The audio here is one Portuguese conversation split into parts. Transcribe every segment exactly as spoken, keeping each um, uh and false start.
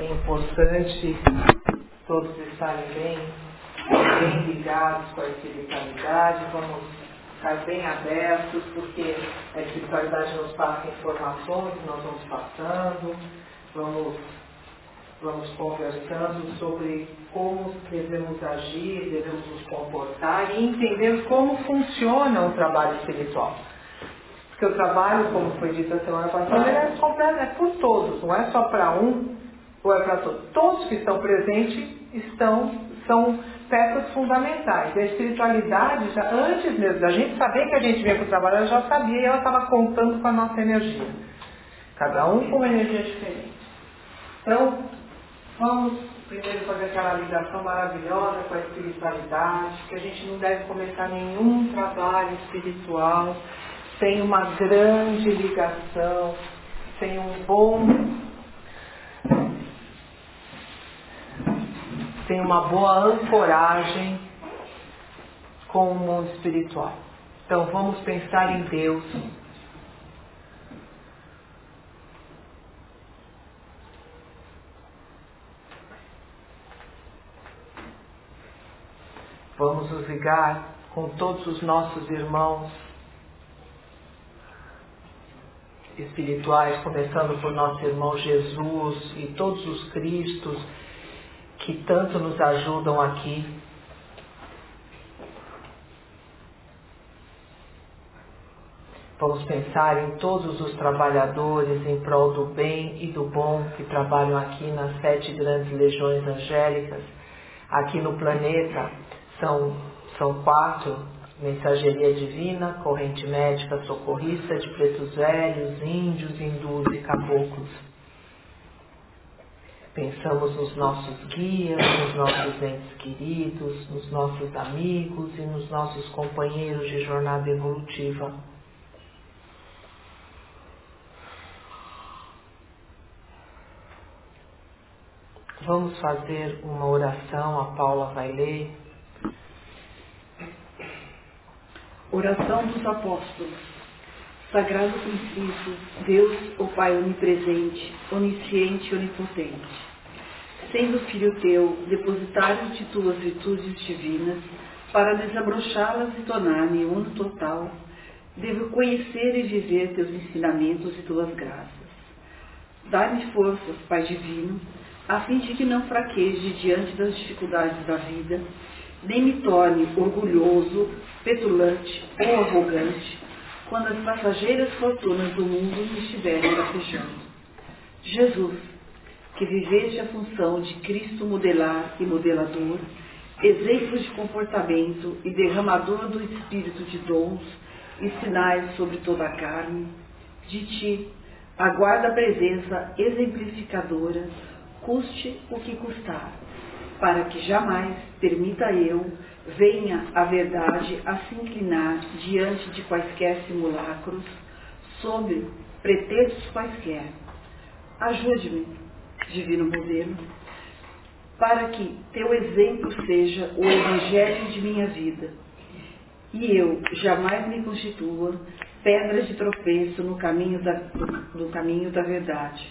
é importante todos estarem bem, bem ligados com a espiritualidade. Vamos ficar bem abertos, porque a espiritualidade nos passa informações, nós vamos passando, vamos, vamos conversando sobre como devemos agir, devemos nos comportar e entender como funciona o trabalho espiritual. Porque o trabalho, como foi dito a semana passada, ele é completo, é por todos, não é só para um ou é para todos. Todos que estão presentes estão, são peças fundamentais. E a espiritualidade, já, antes mesmo da gente saber que a gente vinha para o trabalho, ela já sabia e ela estava contando com a nossa energia. Cada um com uma energia diferente. Então, vamos primeiro fazer aquela ligação maravilhosa com a espiritualidade, que a gente não deve começar nenhum trabalho espiritual sem uma grande ligação, sem um bom, sem uma boa ancoragem com o mundo espiritual. Então vamos pensar em Deus. Vamos nos ligar com todos os nossos irmãos espirituais, começando por nosso irmão Jesus e todos os Cristos que tanto nos ajudam aqui. Vamos pensar em todos os trabalhadores em prol do bem e do bom que trabalham aqui nas sete grandes legiões angélicas. Aqui no planeta são, são quatro: Mensageria Divina, Corrente Médica Socorrista de Pretos Velhos, Índios, Hindus e Caboclos. Pensamos nos nossos guias, nos nossos entes queridos, nos nossos amigos e nos nossos companheiros de jornada evolutiva. Vamos fazer uma oração, a Paula vai ler. Oração dos Apóstolos. Sagrado princípio, Deus, o Pai onipresente, onisciente e onipotente. Sendo filho teu, depositário de tuas virtudes divinas, para desabrochá-las e tornar-me uno total, devo conhecer e viver teus ensinamentos e tuas graças. Dá-me forças, Pai divino, a fim de que não fraqueje diante das dificuldades da vida, nem me torne orgulhoso, petulante ou arrogante, quando as passageiras fortunas do mundo me estiverem rastejando. Jesus, que viveste a função de Cristo modelar e modelador, exemplo de comportamento e derramador do Espírito de dons e sinais sobre toda a carne, de ti aguarda a presença exemplificadora, custe o que custar, para que jamais permita eu venha a verdade a se inclinar diante de quaisquer simulacros, sob pretextos quaisquer. Ajude-me, divino modelo, para que teu exemplo seja o evangelho de minha vida, e eu jamais me constitua pedra de tropeço no caminho da, do, no caminho da verdade.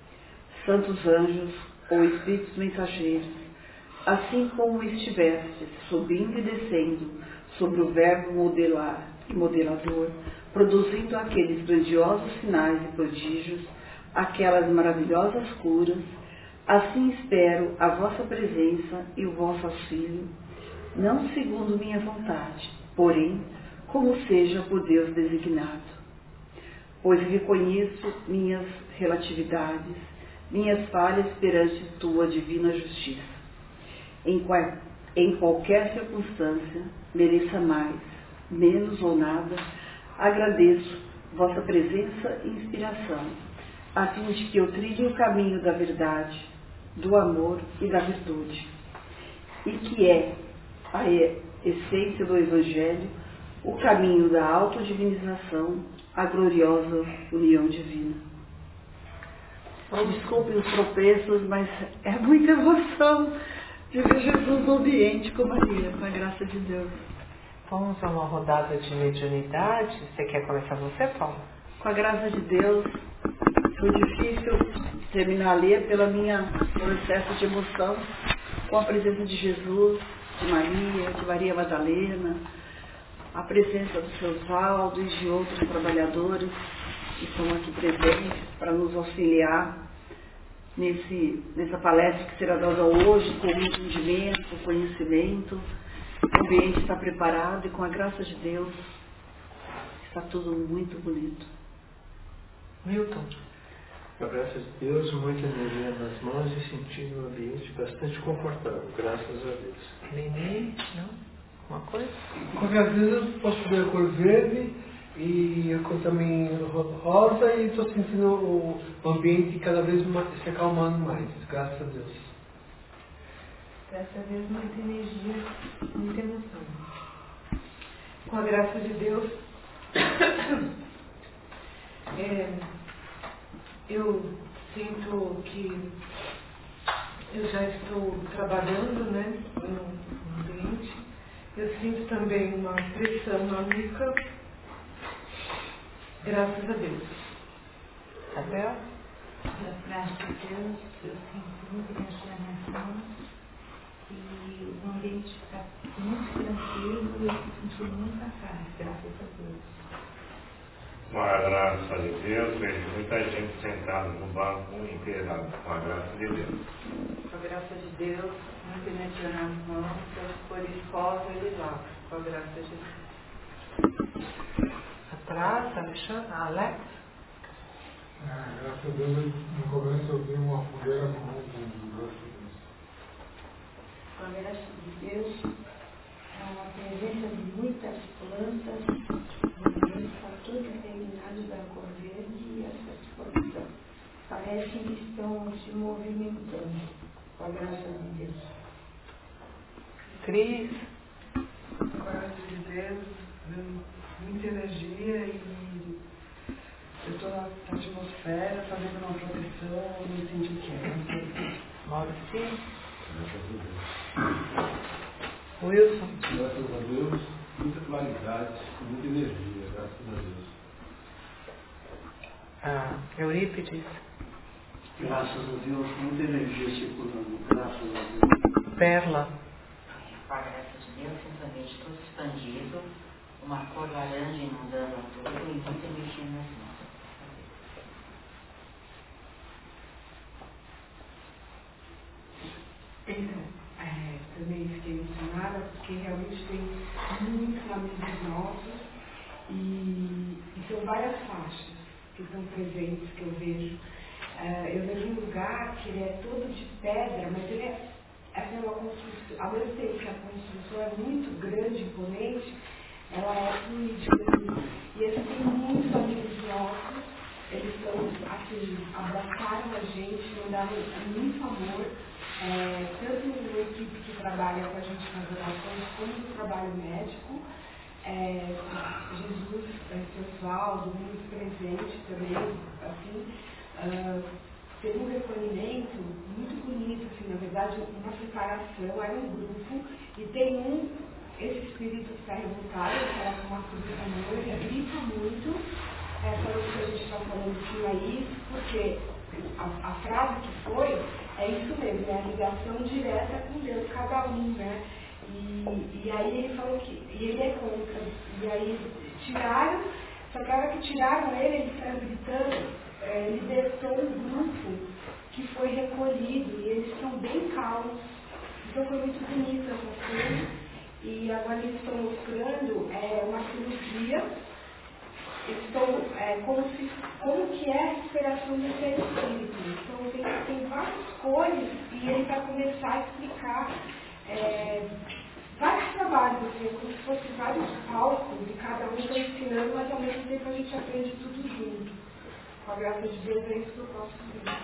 Santos anjos ou espíritos mensageiros, assim como estiveste subindo e descendo sobre o verbo modelar e modelador, produzindo aqueles grandiosos sinais e prodígios, aquelas maravilhosas curas, assim espero a vossa presença e o vosso auxílio, não segundo minha vontade, porém, como seja por Deus designado. Pois reconheço minhas relatividades, minhas falhas perante tua divina justiça. Em, qual, em qualquer circunstância, mereça mais, menos ou nada, agradeço vossa presença e inspiração, a fim de que eu trilhe o caminho da verdade, do amor e da virtude, e que é a essência do Evangelho, o caminho da autodivinização, a gloriosa união divina. Desculpem os tropeços, mas é muita emoção de ver Jesus no ambiente com Maria, com a graça de Deus. Vamos a uma rodada de mediunidade. Você quer começar você, Paula? Com a graça de Deus, foi difícil terminar a ler pela minha no excesso de emoção, com a presença de Jesus, de Maria, de Maria Madalena, a presença do seu Osvaldo e de outros trabalhadores que estão aqui presentes para nos auxiliar nesse, nessa palestra que será dada hoje, com entendimento, com conhecimento. O ambiente está preparado e, com a graça de Deus, está tudo muito bonito. Milton. Com a graça de Deus, muita energia nas mãos e sentindo um ambiente bastante confortável, graças a Deus. Nenê, não? Uma coisa? Com a graça de Deus, eu posso ver a cor verde e a cor também rosa e estou sentindo o ambiente cada vez mais, se acalmando mais, graças a Deus. Dessa vez muita energia, muita emoção. Com a graça de Deus, é, eu sinto que eu já estou trabalhando, né, no ambiente. Eu sinto também uma pressão na nuca, graças a Deus. Isabel? Graças a Deus, eu sinto muita energia nas mãos e o ambiente está muito tranquilo e eu estou sentindo muita paz, graças a Deus. Com a graça de Deus, vejo muita gente sentada no banco inteirado, com a graça de Deus. Com a graça de Deus, muita energia nas mãos, pelas cores rosa e lilás, com a graça de Deus. Atrás, Alexandre, Alex? Ah, graças a Deus, no começo eu vi uma fogueira no mundo, graças a Deus. Com a graça de Deus, a presença de muitas plantas, o ambiente está todo impregnado da cor verde e essa disposição. Parece que estão se movimentando, com a graça de Deus. Cris? Com a graça de Deus, muita energia e eu estou na atmosfera, fazendo uma proteção, eu me senti quieto. Maurício? Wilson? Graças a Deus, muita claridade, muita energia, graças a Deus. Ah, Eurípides? Graças a Deus, muita energia circulando, graças a Deus. Perla? Com a graça de Deus, simplesmente todo expandido, uma cor laranja inundando a tudo e muita energia nas mãos. Então, é, também fiquei emocionada porque realmente tem muitos amigos nossos e, e são várias faixas que estão presentes, que eu vejo. É, eu vejo um lugar que ele é todo de pedra, mas ele é, é uma construção, ao mesmo tempo que a construção é muito grande, imponente, ela é fluídica. E eles têm muitos amigos nossos, eles estão, assim, abraçaram a gente, mandaram muito amor. É, tanto a equipe que trabalha com a gente nas orações, como no trabalho médico, é, Jesus, é, seu Osvaldo, muito presente também, assim, uh, teve um recolhimento muito bonito, assim, na verdade, uma separação, era um grupo, e tem um, esse espírito que está revoltado, que era com uma cruz da noiva, grita muito, é, falando que a gente está falando que é isso, porque a, a frase que foi, é isso mesmo, é a ligação direta com Deus, cada um, né? E, e aí ele falou que, e ele é contra, e aí tiraram, só que a hora que tiraram ele, ele saiu gritando, é, libertou um grupo que foi recolhido, e eles estão bem calmos. Então foi muito bonita essa cena, e agora eles estão mostrando é, uma cirurgia. Estão, é, como, se, como que é a recuperação do seu espírito. Então tem, tem várias cores e ele vai começar a explicar é, vários trabalhos, assim, como se fossem vários palcos e cada um está ensinando, mas ao mesmo tempo a gente aprende tudo junto. Com a graça de Deus é isso que eu posso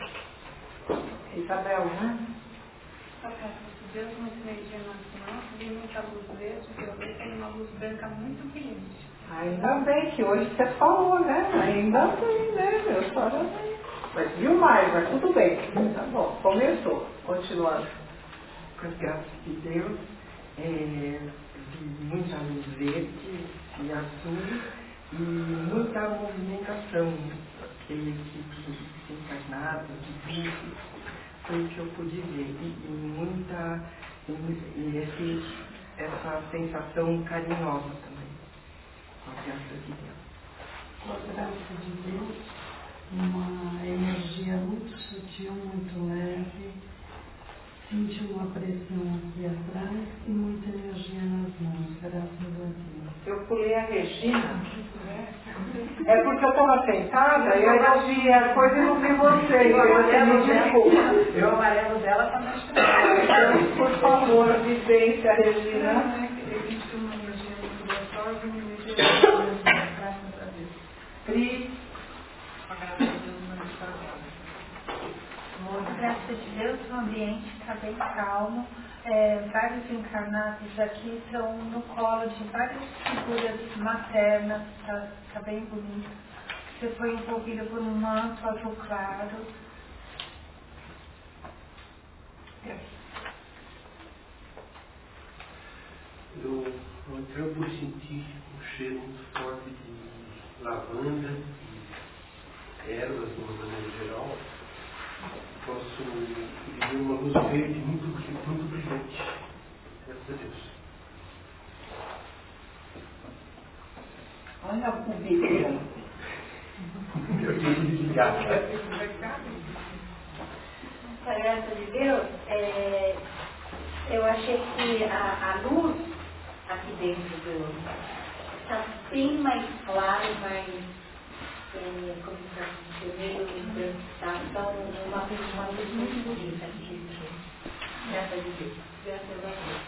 dizer. Isabel, né? Com a graça de Deus, muita energia nas mãos, e muita luz verde, eu vejo tem uma luz branca muito brilhante. Ainda bem que hoje você falou, né? Ainda bem, né? Eu só já bem. Mas viu mais, mas tudo bem. Tá bom, começou. Continuando. Com as graças de Deus, é, vi muita luz verde e azul e muita movimentação, aquele equipe encarnada, de tudo. foi o que eu pude ver. E, e muita, e, e esse, essa sensação carinhosa também, com a graça de Deus. Com a graça de Deus, uma energia muito sutil, muito leve, senti uma pressão aqui atrás e muita energia nas mãos, graças a Deus. Eu pulei a Regina. É porque eu estava sentada e aí eu vi a coisa e não vi você. O amarelo Me dela, desculpa. o amarelo dela está mais Por favor, vivência, Regina. Existe uma energia muito gostosa e uma energia muito gostosa, graças a Deus. Cris. A graça de Deus não está A graça de Deus, o ambiente está bem calmo. É, vários encarnados aqui estão no colo de várias figuras maternas, está tá bem bonito. Você foi envolvida por um manto azul claro. Eu, ontem eu senti um cheiro muito forte de lavanda e ervas, de uma maneira geral. Posso ver uma luz verde muito, muito brilhante. Graças a Deus. Olha o bebê. Eu tenho que desligar. Com a graça de Deus, é, eu achei que a, a luz aqui dentro do está bem mais clara, mais é, como se fosse meio tá? Então, uma, uma luz muito bonita aqui. Graças a Deus. Graças a Deus.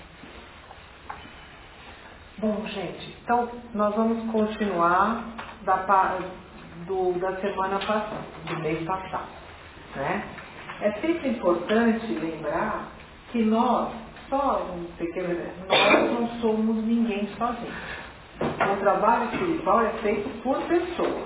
Bom, gente, então nós vamos continuar da, do, da semana passada, do mês passado, né? É sempre importante lembrar que nós, só um pequeno, nós não somos ninguém sozinhos. O trabalho espiritual é feito por pessoas.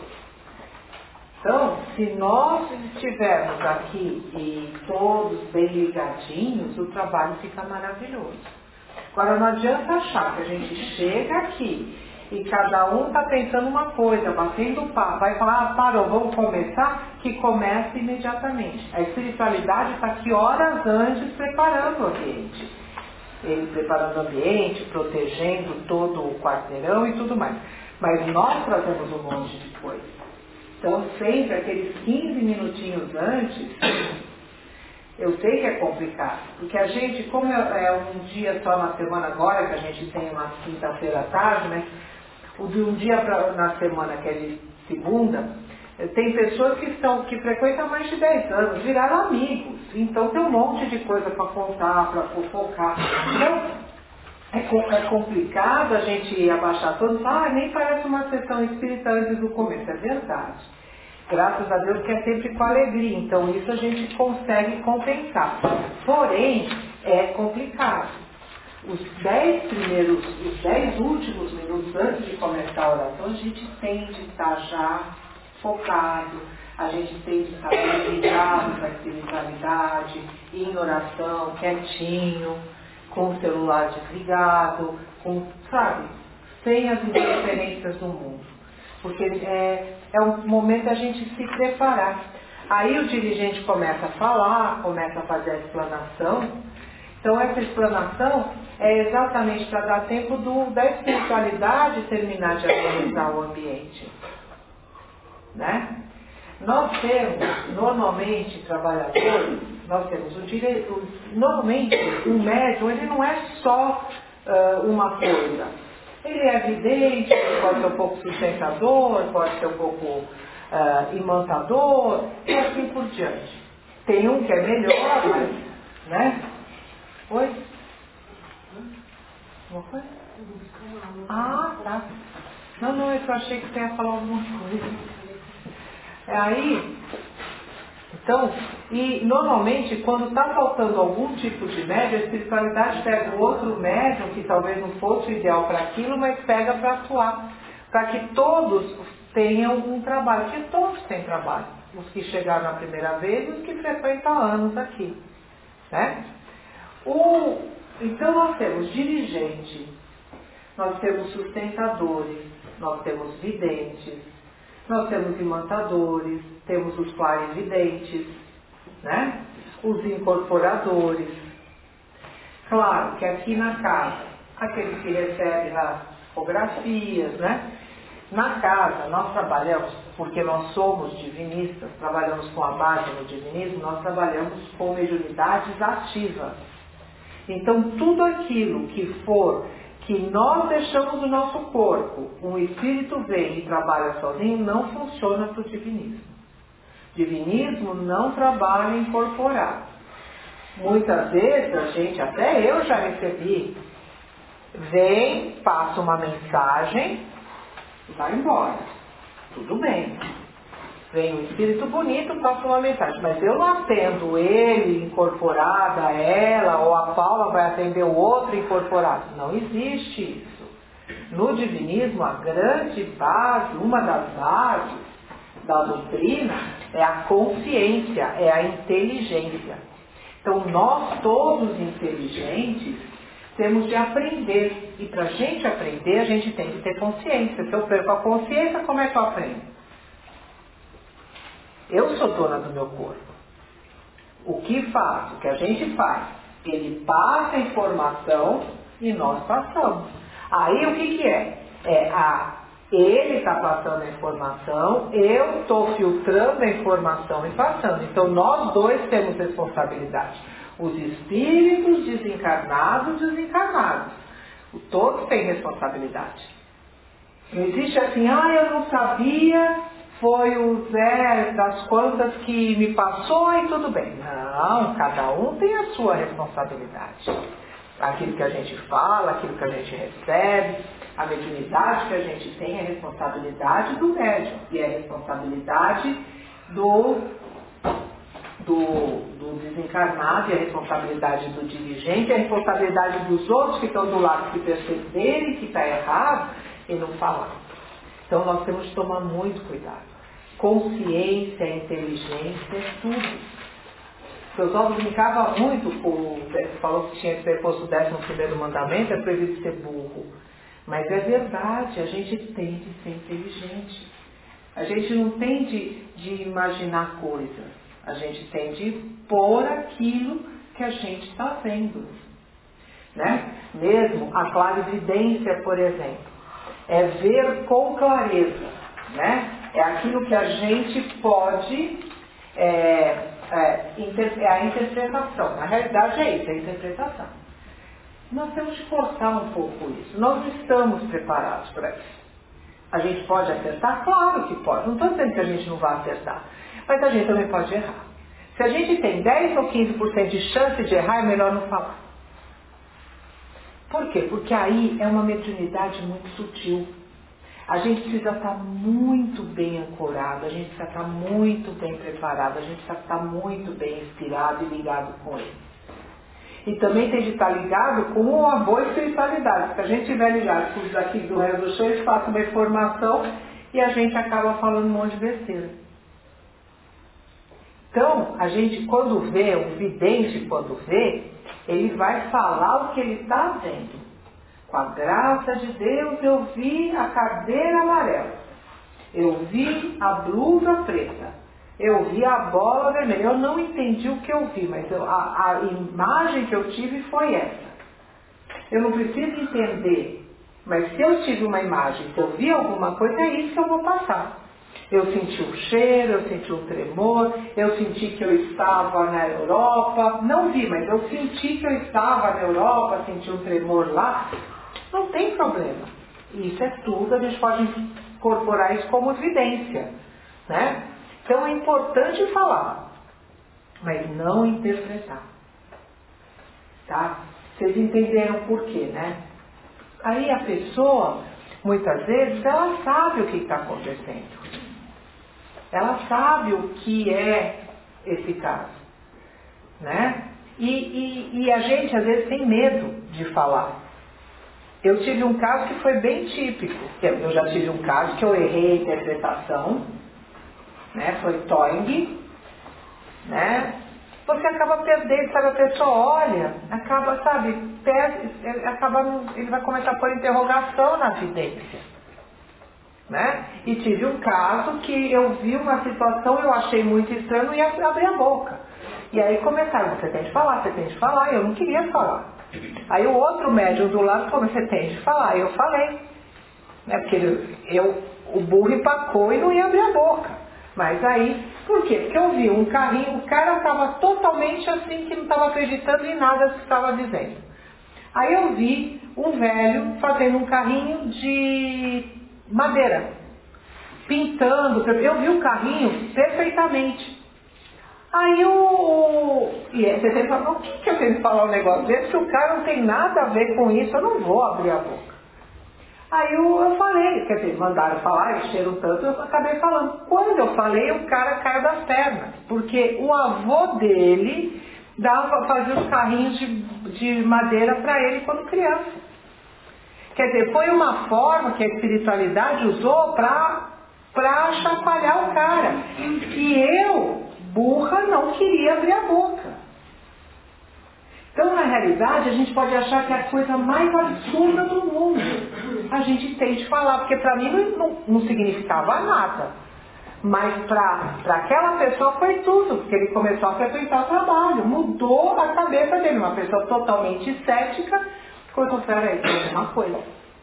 Então, se nós estivermos aqui e todos bem ligadinhos, o trabalho fica maravilhoso. Agora, não adianta achar que a gente chega aqui e cada um está pensando uma coisa, batendo o papo, vai falar, ah, parou, vamos começar, que comece imediatamente. A espiritualidade está aqui horas antes preparando o ambiente. Ele preparando o ambiente, protegendo todo o quarteirão e tudo mais. Mas nós trazemos um monte de coisa. Então, sempre aqueles quinze minutinhos antes, eu sei que é complicado, porque a gente, como é um dia só na semana agora, que a gente tem uma quinta-feira à tarde, né? O de um dia pra, na semana, que é de segunda, tem pessoas que, estão, que frequentam há mais de dez anos, viraram amigos, então tem um monte de coisa para contar, para fofocar. Então, é, é complicado a gente abaixar todos, ah, nem parece uma sessão espírita antes do começo, é verdade. Graças a Deus que é sempre com alegria, então isso a gente consegue compensar. Porém, é complicado. Os dez primeiros, os dez últimos minutos antes de começar a oração, a gente tem de estar já focado, a gente tem de estar ligado com a espiritualidade, em oração, quietinho, com o celular desligado, com, sabe, sem as interferências do mundo. Porque é, é um momento da gente se preparar. Aí o dirigente começa a falar, começa a fazer a explanação. Então essa explanação é exatamente para dar tempo do, da espiritualidade terminar de organizar o ambiente. Né? Nós temos, normalmente, trabalhadores, nós temos o direito, normalmente um médium, ele não é só uh, uma coisa. Ele é vidente, pode ser um pouco sustentador, pode ser um pouco uh, imantador, e assim por diante. Tem um que é melhor, mas, né? Oi? Uma coisa? Ah, tá. Não, não, eu só achei que você ia falar alguma coisa. Aí, então, e normalmente quando está faltando algum tipo de médium, a espiritualidade pega o outro médium, que talvez não fosse o ideal para aquilo, mas pega para atuar. Para que todos tenham um trabalho, porque todos têm trabalho. Os que chegaram a primeira vez e os que frequentam há anos aqui. Né? O, então nós temos dirigente, nós temos sustentadores, nós temos videntes, nós temos imantadores, temos os clarividentes, né? os incorporadores. Claro que aqui na casa, aqueles que recebem as fotografias, né? Na casa, nós trabalhamos, porque nós somos divinistas, trabalhamos com a base no divinismo, nós trabalhamos com mediunidades ativas. Então, tudo aquilo que for, que nós deixamos no nosso corpo, um espírito vem e trabalha sozinho, não funciona para o divinismo. Divinismo não trabalha incorporado. Muitas vezes, a gente, até eu já recebi, vem, passa uma mensagem e vai embora. Tudo bem. Vem um espírito bonito, passa uma mensagem, mas eu não atendo ele incorporado a ela, ou a Paula vai atender o outro incorporado. Não existe isso. No divinismo, a grande base, uma das bases da doutrina é a consciência, é a inteligência. Então, nós todos inteligentes temos de aprender. E para a gente aprender, a gente tem que ter consciência. Se eu perco a consciência, como é que eu aprendo? Eu sou dona do meu corpo. O que faço? O que a gente faz? Ele passa a informação e nós passamos. Aí o que, que é? É a, ele está passando a informação, eu estou filtrando a informação e passando. Então nós dois temos responsabilidade. Os espíritos desencarnados e desencarnados. Todos têm responsabilidade. Não existe assim, ah, eu não sabia... Foi o Zé das quantas que me passou e tudo bem. Não, cada um tem a sua responsabilidade. Aquilo que a gente fala, aquilo que a gente recebe, a mediunidade que a gente tem é a responsabilidade do médium e é a responsabilidade do, do, do desencarnado e a responsabilidade do dirigente, a responsabilidade dos outros que estão do lado que perceberem que está errado e não falar. Então nós temos que tomar muito cuidado. Consciência, inteligência, tudo. O Oswaldo brincava muito com, falou que tinha que ser posto o décimo primeiro mandamento, é proibido ser burro. Mas é verdade, a gente tem de ser inteligente. A gente não tem de, de imaginar coisas. A gente tem de pôr aquilo que a gente está vendo. Né? Mesmo a clarividência, por exemplo. É ver com clareza, né? É aquilo que a gente pode, é, é, inter, é a interpretação. Na realidade é isso, é a interpretação. Nós temos que forçar um pouco isso. Nós estamos preparados para isso. A gente pode acertar? Claro que pode. Não estou dizendo que a gente não vai acertar. Mas a gente também pode errar. Se a gente tem dez ou quinze por cento de chance de errar, é melhor não falar. Por quê? Porque aí é uma mediunidade muito sutil. A gente precisa estar muito bem ancorado, a gente precisa estar muito bem preparado, a gente precisa estar muito bem inspirado e ligado com ele. E também tem de estar ligado com uma boa espiritualidade. Se a gente estiver ligado com os aqui do resto do show, eles passam uma informação e a gente acaba falando um monte de besteira. Então, a gente quando vê, um vidente quando vê, ele vai falar o que ele está vendo. Com a graça de Deus, eu vi a cadeira amarela. Eu vi a blusa preta. Eu vi a bola vermelha. Eu não entendi o que eu vi, mas eu, a, a imagem que eu tive foi essa. Eu não preciso entender, mas se eu tive uma imagem, se eu vi alguma coisa, é isso que eu vou passar. Eu senti um cheiro, eu senti um tremor, eu senti que eu estava na Europa, não vi, mas eu senti que eu estava na Europa, senti um tremor lá, não tem problema. Isso é tudo, a gente pode incorporar isso como evidência, né? Então é importante falar, mas não interpretar, tá? Vocês entenderam por quê, né? Aí a pessoa, muitas vezes, ela sabe o que está acontecendo. Ela sabe o que é esse caso, né? E, e, e a gente às vezes tem medo de falar. Eu tive um caso que foi bem típico. Eu já tive um caso que eu errei a interpretação, né? Foi Toing, né? Você acaba perdendo, sabe? A pessoa olha, acaba, sabe? Perde, acaba, ele vai começar a pôr interrogação na vidência. Né? E tive um caso que eu vi uma situação, eu achei muito estranho e abri a boca. E aí começaram, você tem de falar, você tem de falar, e eu não queria falar. Aí o outro médium do lado falou, você tem de falar, e eu falei. Né? Porque ele, eu, o burro empacou e não ia abrir a boca. Mas aí, por quê? Porque eu vi um carrinho, o cara estava totalmente assim, que não estava acreditando em nada que estava dizendo. Aí eu vi um velho fazendo um carrinho de madeira, pintando, eu vi o carrinho perfeitamente. Aí o... E você tem que falar, o que, que eu tenho que falar um negócio desse? Se o cara não tem nada a ver com isso, eu não vou abrir a boca. Aí eu, eu falei, quer dizer, mandaram falar, encheram tanto, eu acabei falando. Quando eu falei, o cara caiu das pernas, porque o avô dele dava, fazia os carrinhos de, de madeira para ele quando criança. Quer dizer, foi uma forma que a espiritualidade usou para para chacoalhar o cara. E eu, burra, não queria abrir a boca. Então, na realidade, a gente pode achar que é a coisa mais absurda do mundo. A gente tem de falar, porque para mim não, não, não significava nada. Mas para aquela pessoa foi tudo, porque ele começou a frequentar o trabalho, mudou a cabeça dele. Uma pessoa totalmente cética, coisa, peraí, tem alguma coisa.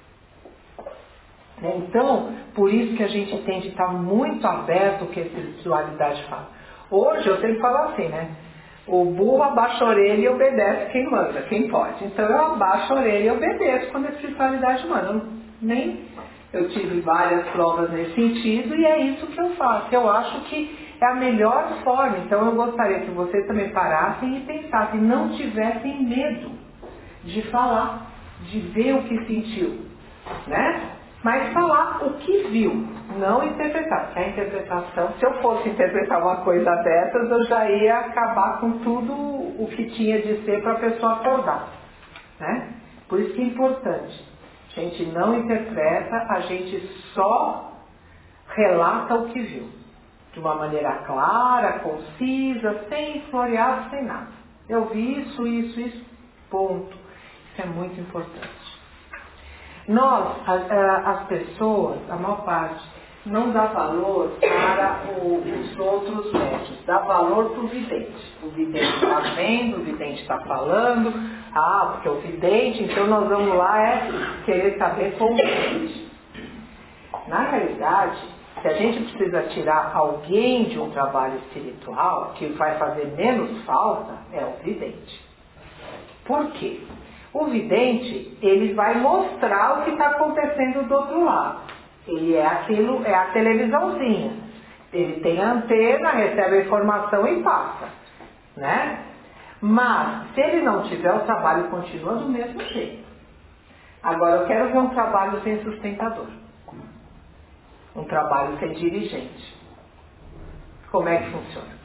Então, por isso que a gente tem de estar muito aberto ao que a espiritualidade fala. Hoje eu sempre falo assim, né? O burro abaixa a orelha e obedece quem manda, quem pode. Então eu abaixo a orelha e obedeço quando a espiritualidade manda. Eu, nem, eu tive várias provas nesse sentido e é isso que eu faço. Eu acho que é a melhor forma. Então eu gostaria que vocês também parassem e pensassem, não tivessem medo de falar, de ver o que sentiu, né? Mas falar o que viu, não interpretar. A interpretação, se eu fosse interpretar uma coisa dessas, eu já ia acabar com tudo o que tinha de ser para a pessoa acordar, né? Por isso que é importante. A gente não interpreta, a gente só relata o que viu. De uma maneira clara, concisa, sem floreado, sem nada. Eu vi isso, isso, isso, ponto. Isso é muito importante. Nós, as pessoas, a maior parte, não dá valor para o, os outros médios, dá valor para o vidente. O vidente está vendo, o vidente está falando, ah, porque o vidente, então nós vamos lá é querer saber como é vidente. Na realidade, se a gente precisa tirar alguém de um trabalho espiritual, que vai fazer menos falta, é o vidente. Por quê? O vidente, ele vai mostrar o que está acontecendo do outro lado. Ele é aquilo, é a televisãozinha. Ele tem a antena, recebe a informação e passa, né? Mas, se ele não tiver, o trabalho continua do mesmo jeito. Agora, eu quero ver um trabalho sem sustentador. Um trabalho sem dirigente. Como é que funciona?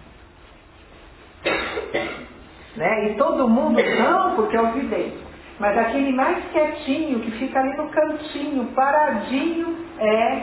Né? E todo mundo, não, porque é o vidente. Mas aquele mais quietinho, que fica ali no cantinho, paradinho, é,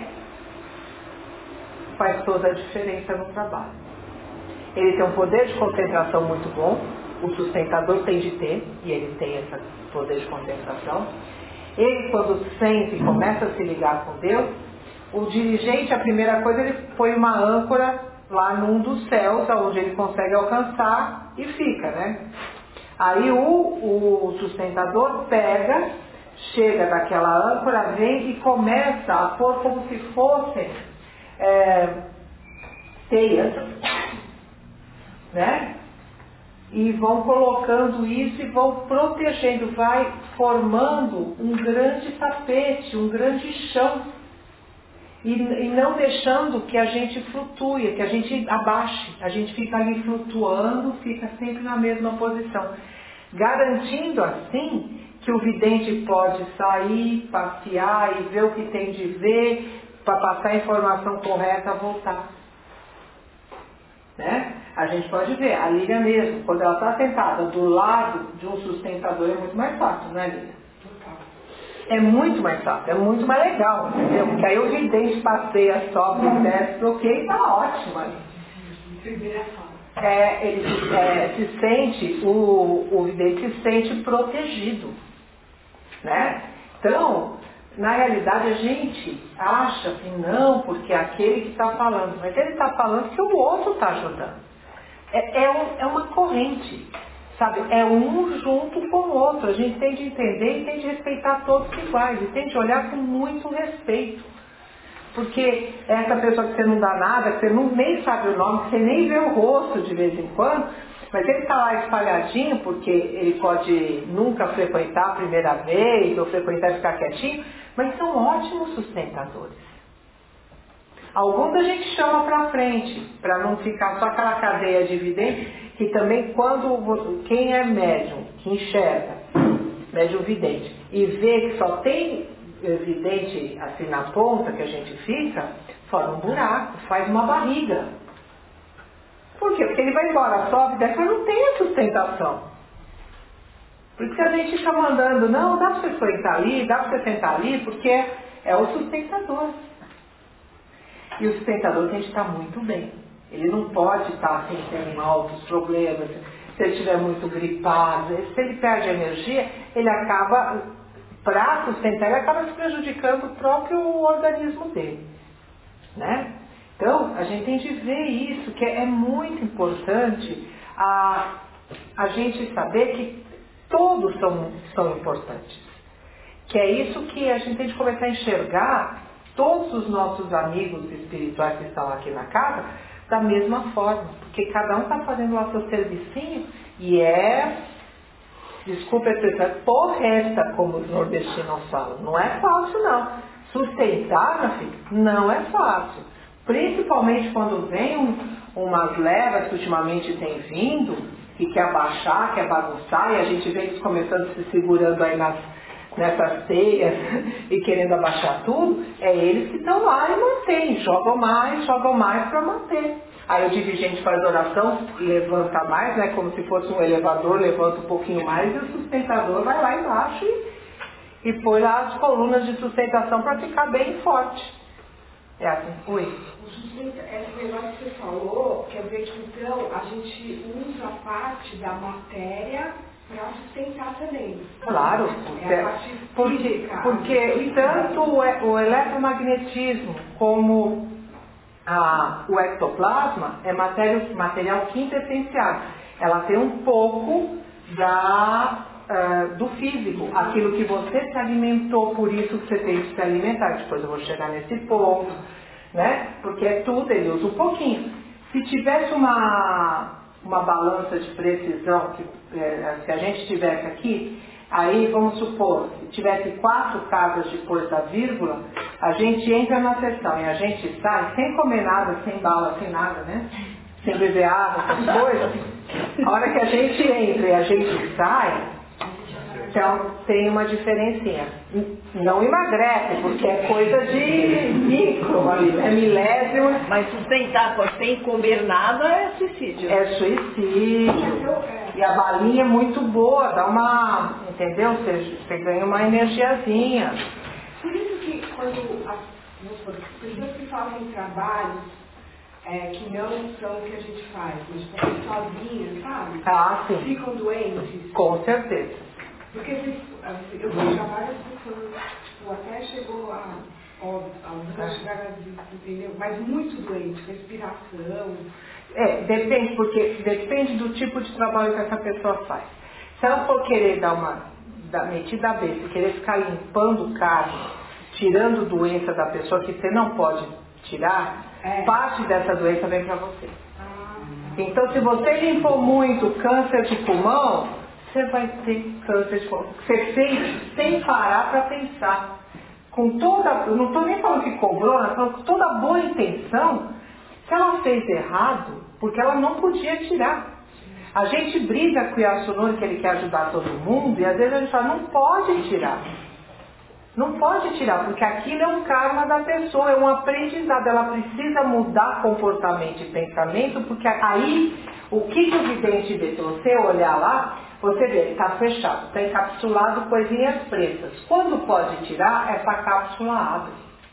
faz toda a diferença no trabalho. Ele tem um poder de concentração muito bom, o sustentador tem de ter, e ele tem esse poder de concentração. Ele, quando sente e começa a se ligar com Deus, o dirigente, a primeira coisa, ele põe uma âncora lá num dos céus, onde ele consegue alcançar e fica, né? Aí o, o sustentador pega, chega daquela âncora, vem e começa a pôr como se fossem é, teias, né? E vão colocando isso e vão protegendo, vai formando um grande tapete, um grande chão. E, e não deixando que a gente flutue, que a gente abaixe. A gente fica ali flutuando, fica sempre na mesma posição. Garantindo assim que o vidente pode sair, passear e ver o que tem de ver, para passar a informação correta, voltar. Né? A gente pode ver, a Lília mesmo, quando ela está sentada do lado de um sustentador, é muito mais fácil, né, Lília? É muito mais fácil, é muito mais legal, entendeu? Porque aí o vidente passeia, sobe, desce, bloqueia e tá ótimo ali. É, ele é, se sente, o, o vidente se sente protegido, né? Então, na realidade a gente acha que não, porque é aquele que está falando, mas ele está falando que o outro está ajudando. É, é, um, é uma corrente, sabe? É um junto com o outro. A gente tem de entender e tem de respeitar todos iguais, e tem de olhar com muito respeito. Porque essa pessoa que você não dá nada, que você não, nem sabe o nome, que você nem vê o rosto de vez em quando, mas ele está lá espalhadinho, porque ele pode nunca frequentar a primeira vez, ou frequentar e ficar quietinho, mas são ótimos sustentadores. Alguns a gente chama para frente, para não ficar só aquela cadeia de vidente, que também quando quem é médium, que enxerga, médium vidente, e vê que só tem vidente assim na ponta que a gente fica, forma um buraco, faz uma barriga. Por quê? Porque ele vai embora, sobe, desce, mas não tem a sustentação. Por isso que a gente fica mandando, não, dá para você sentar ali, dá para você sentar ali, porque é o sustentador. E o sustentador tem que estar muito bem. Ele não pode estar assim, tendo altos problemas, se ele estiver muito gripado. Se ele perde a energia, ele acaba, para sustentar, ele acaba se prejudicando o próprio organismo dele. Né? Então, a gente tem de ver isso, que é muito importante a, a gente saber que todos são, são importantes. Que é isso que a gente tem de começar a enxergar todos os nossos amigos espirituais que estão aqui na casa da mesma forma, porque cada um está fazendo lá seu servicinho e é, desculpa a expressão, porreta, como os nordestinos falam. Não é fácil não. Sustentar, meu filho, não é fácil. Principalmente quando vem um, umas levas que ultimamente tem vindo e quer abaixar, quer bagunçar, e a gente vê eles começando se segurando aí nas nessas teias e querendo abaixar tudo, é eles que estão lá e mantêm, jogam mais, jogam mais para manter. Aí o dirigente faz oração, levanta mais, né, como se fosse um elevador, levanta um pouquinho mais, e o sustentador vai lá embaixo e, e põe lá as colunas de sustentação para ficar bem forte. É assim, oi. Esse negócio que você falou, quer dizer que então a gente usa parte da matéria para sustentar também. Claro, é porque, física, porque tanto o, o eletromagnetismo como a, o ectoplasma é matéria, material quintessencial. Ela tem um pouco da, uh, do físico, aquilo que você se alimentou, por isso que você tem que se alimentar. Depois eu vou chegar nesse ponto, né? Porque é tudo, ele usa um pouquinho. Se tivesse uma... uma balança de precisão, que é, se a gente tivesse aqui, aí vamos supor, se tivesse quatro casas depois da vírgula, a gente entra na sessão e a gente sai sem comer nada, sem bala, sem nada, né? Sem beber água, essas coisas. A hora que a gente entra e a gente sai, então tem uma diferencinha. Não emagrece, porque é coisa de micro ali, é milésimo. Mas sustentar sem comer nada é suicídio. É suicídio. E a balinha é muito boa, dá uma, entendeu? Você, você ganha uma energiazinha. Por isso que quando as pessoas que fazem trabalhos é, que não são o que a gente faz, mas estão sozinhas, sabe? Ah, sim. Ficam doentes. Com certeza. Porque eu vejo várias pessoas, tipo, até chegou a, algumas chegaram a, entendeu? Mas muito doente, respiração. É, depende, porque depende do tipo de trabalho que essa pessoa faz. Se ela for querer dar uma da, metida a besta, querer ficar limpando carne, tirando doença da pessoa que você não pode tirar, é. Parte dessa doença vem para você. Ah. Então, se você limpou muito câncer de pulmão, você vai ter câncer de pulmão. Você fez sem parar para pensar. Com toda, eu não estou nem falando que cobrou, mas com toda boa intenção, se ela fez errado, porque ela não podia tirar. A gente briga com o Yasunori, que ele quer ajudar todo mundo, e às vezes a gente fala, não pode tirar. Não pode tirar, porque aquilo é um karma da pessoa, é um aprendizado. Ela precisa mudar comportamento e pensamento, porque aí, o que, que o vidente vê? Se você olhar lá, você vê, está fechado, está encapsulado, coisinhas pretas. Quando pode tirar, essa cápsula abre.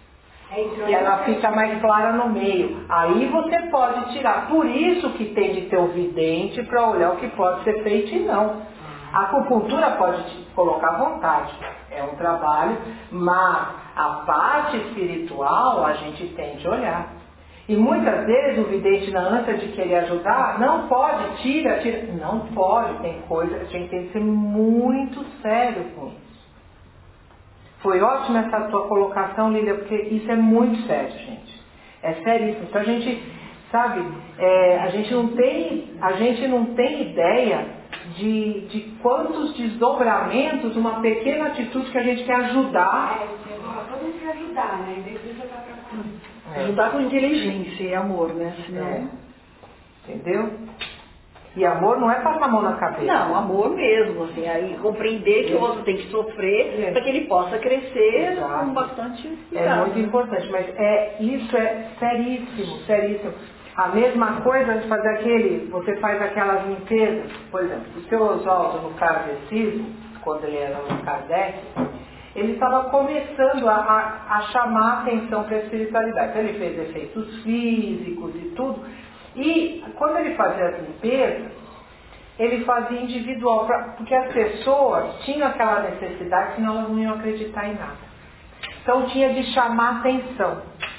E ela fica mais clara no meio. Aí você pode tirar. Por isso que tem de ter o vidente para olhar o que pode ser feito e não. A acupuntura pode te colocar à vontade. É um trabalho, mas a parte espiritual a gente tem de olhar. E muitas vezes o vidente, na ânsia de querer ajudar, não pode, tira, tira. Não pode, tem coisa, a gente tem que ser muito sério com isso. Foi ótima essa tua colocação, Lília, porque isso é muito sério, gente. É seríssimo. Então a gente, sabe, é, a gente não tem, a gente não tem ideia de, de quantos desdobramentos uma pequena atitude que a gente quer ajudar. É, todo mundo quer ajudar, né? Em vez de você estar preocupado. É. Ajudar com inteligência e amor, né? Senão... É. Entendeu? E amor não é passar a mão na cabeça. Não, amor mesmo, assim, aí compreender que é. o outro tem que sofrer é. para que ele possa crescer. Exato. Com bastante cuidado. É muito importante, mas é, isso é seríssimo, seríssimo. A mesma coisa de fazer aquele, você faz aquelas limpezas, por exemplo, o seu Oswaldo no Kardecismo, quando ele era no Kardec, ele estava começando a, a, a chamar a atenção para a espiritualidade. Então, ele fez efeitos físicos e tudo. E quando ele fazia as limpezas, ele fazia individual, pra, porque as pessoas tinham aquela necessidade, senão elas não iam acreditar em nada. Então tinha de chamar a atenção.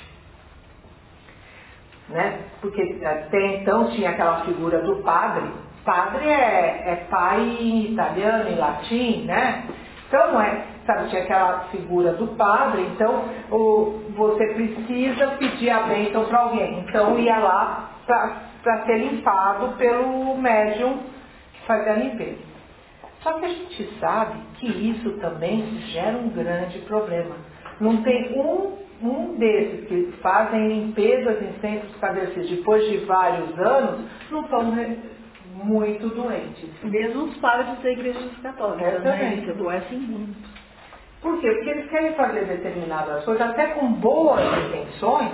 Né? Porque até então tinha aquela figura do padre. Padre é, é pai em italiano, em latim, né? Então não é, sabe, tinha aquela figura do padre, então o, você precisa pedir a bênção para alguém. Então ia lá para ser limpado pelo médium que fazia a limpeza. Só que a gente sabe que isso também gera um grande problema. Não tem um, um desses que fazem limpezas em centros kardecistas depois de vários anos, não estão muito doentes. Mesmo os padres da igreja católica, é, né? Eles adoecem muito. Por quê? Porque eles querem fazer determinadas coisas, até com boas intenções,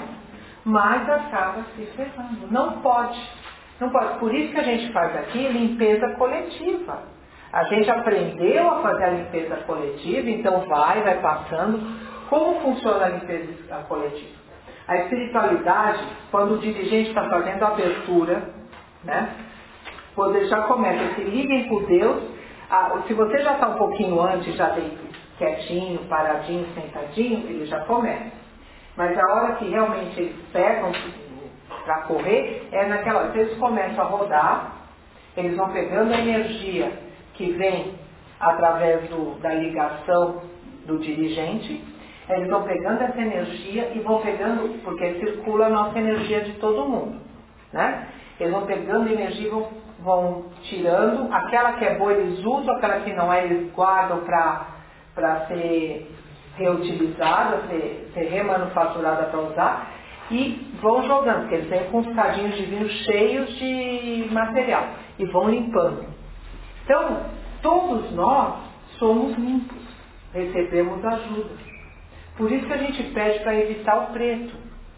mas acaba se ferrando. Não pode. Não pode. Por isso que a gente faz aqui limpeza coletiva. A gente aprendeu a fazer a limpeza coletiva, então vai, vai passando. Como funciona a limpeza coletiva? A espiritualidade, quando o dirigente está fazendo a abertura, né? Quando ele já começa, se liguem por Deus, ah, se você já está um pouquinho antes, já deita quietinho, paradinho, sentadinho, ele já começa. Mas a hora que realmente eles pegam para correr, é naquela hora que eles começam a rodar, eles vão pegando a energia que vem através do, da ligação do dirigente, eles vão pegando essa energia e vão pegando, porque circula a nossa energia de todo mundo, né? Eles vão pegando energia e vão, vão tirando, aquela que é boa eles usam, aquela que não é eles guardam para ser reutilizada, ser, ser remanufaturada para usar, e vão jogando, porque eles vêm com os cadinhos divinos cheios de material, e vão limpando. Então, todos nós somos limpos, recebemos ajuda. Por isso que a gente pede para evitar o preto.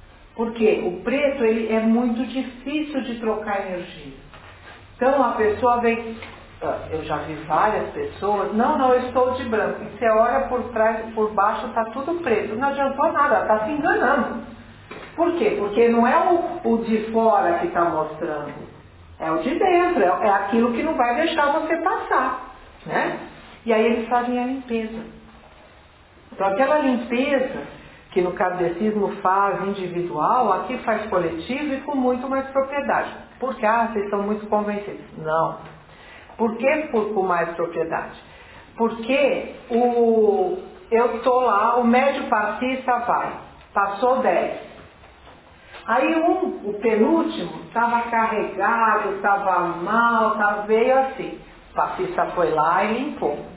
Porque o preto ele é muito difícil de trocar energia. Então a pessoa vem, eu já vi várias pessoas, não, não, eu estou de branco. E você olha por trás, por baixo está tudo preto. Não adiantou nada, ela está se enganando. Por quê? Porque não é o, o de fora que está mostrando. É o de dentro, é, é aquilo que não vai deixar você passar. Né? E aí eles fazem a limpeza. Então aquela limpeza que no kardecismo faz individual, aqui faz coletivo e com muito mais propriedade. Porque, ah, vocês são muito convencidos. Não. Por que por, com mais propriedade? Porque o, eu estou lá, o médio passista vai, passou dez. Aí um, o penúltimo, estava carregado, estava mal, tava, veio assim. O passista foi lá e limpou.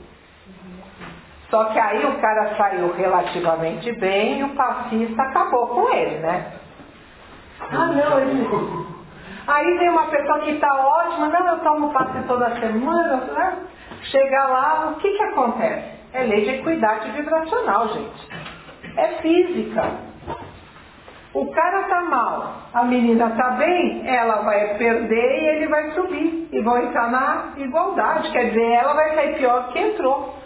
Só que aí o cara saiu relativamente bem e o passista acabou com ele, né? Ah, não, ele... Aí vem uma pessoa que está ótima, não, eu tomo passe toda semana, né? Chega lá, o que que acontece? É lei de equidade vibracional, gente. É física. O cara está mal, a menina está bem, ela vai perder e ele vai subir. E vão entrar na igualdade, quer dizer, ela vai sair pior que entrou.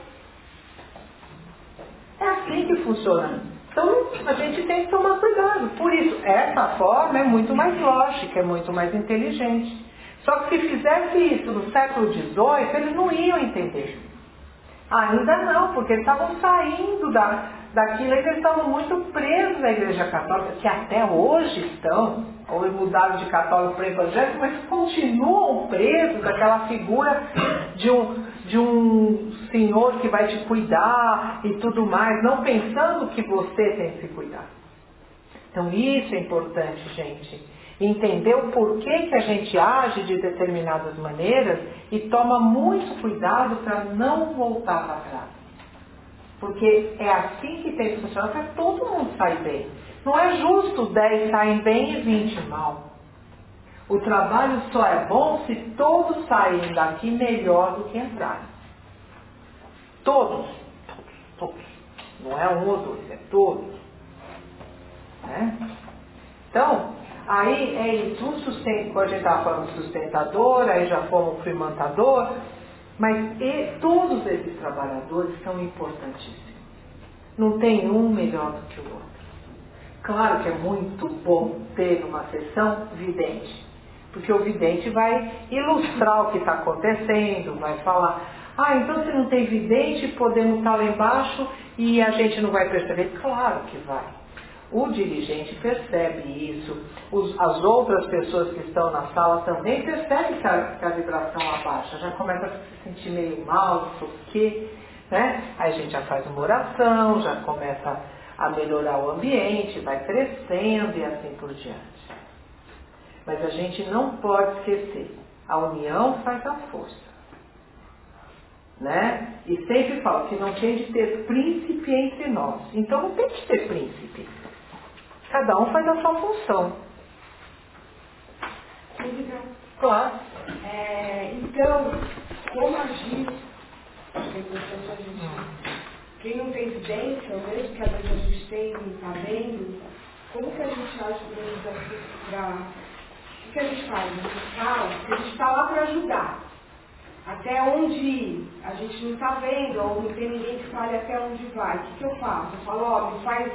É assim que funciona. Então, a gente tem que tomar cuidado. Por isso, essa forma é muito mais lógica, é muito mais inteligente. Só que se fizesse isso no século dezoito, eles não iam entender. Ainda não, porque eles estavam saindo da, daquilo é que eles estavam muito presos à Igreja Católica, que até hoje estão, ou mudaram de católico para evangélico, mas continuam presos àquela figura de um, de um senhor que vai te cuidar e tudo mais, não pensando que você tem que se cuidar. Então isso é importante, gente. Entender o porquê que a gente age de determinadas maneiras e toma muito cuidado para não voltar para trás. Porque é assim que tem que funcionar para todo mundo sair bem. Não é justo dez saem bem e vinte mal. O trabalho só é bom se todos saírem daqui melhor do que entraram. Todos. Todos. Todos. Não é um ou dois, é todos. Né? Então, aí é isso. Um sustento, quando a gente estava falando sustentador, aí já fomos para o imantador. Mas e, todos esses trabalhadores são importantíssimos. Não tem um melhor do que o outro. Claro que é muito bom ter uma sessão vidente. Porque o vidente vai ilustrar o que está acontecendo, vai falar, ah, então se não tem vidente, podemos estar lá embaixo e a gente não vai perceber. Claro que vai. O dirigente percebe isso, Os, as outras pessoas que estão na sala também percebem que a, que a vibração abaixa, já começa a se sentir meio mal, não sei o quê, né? Aí a gente já faz uma oração, já começa a melhorar o ambiente, vai crescendo e assim por diante. Mas a gente não pode esquecer, a união faz a força. Né? E sempre falo que não tem de ter príncipe entre nós. Então não tem de ter príncipe. Cada um faz a sua função. Claro. É, então, como agir? Quem não tem evidência, mesmo que às vezes a gente tem, está vendo, como que a gente age para... O que a gente faz? A gente fala, porque a gente está lá para ajudar. Até onde a gente não está vendo, ou não tem ninguém que fale até onde vai. O que, que eu faço? Eu falo, ó, me faz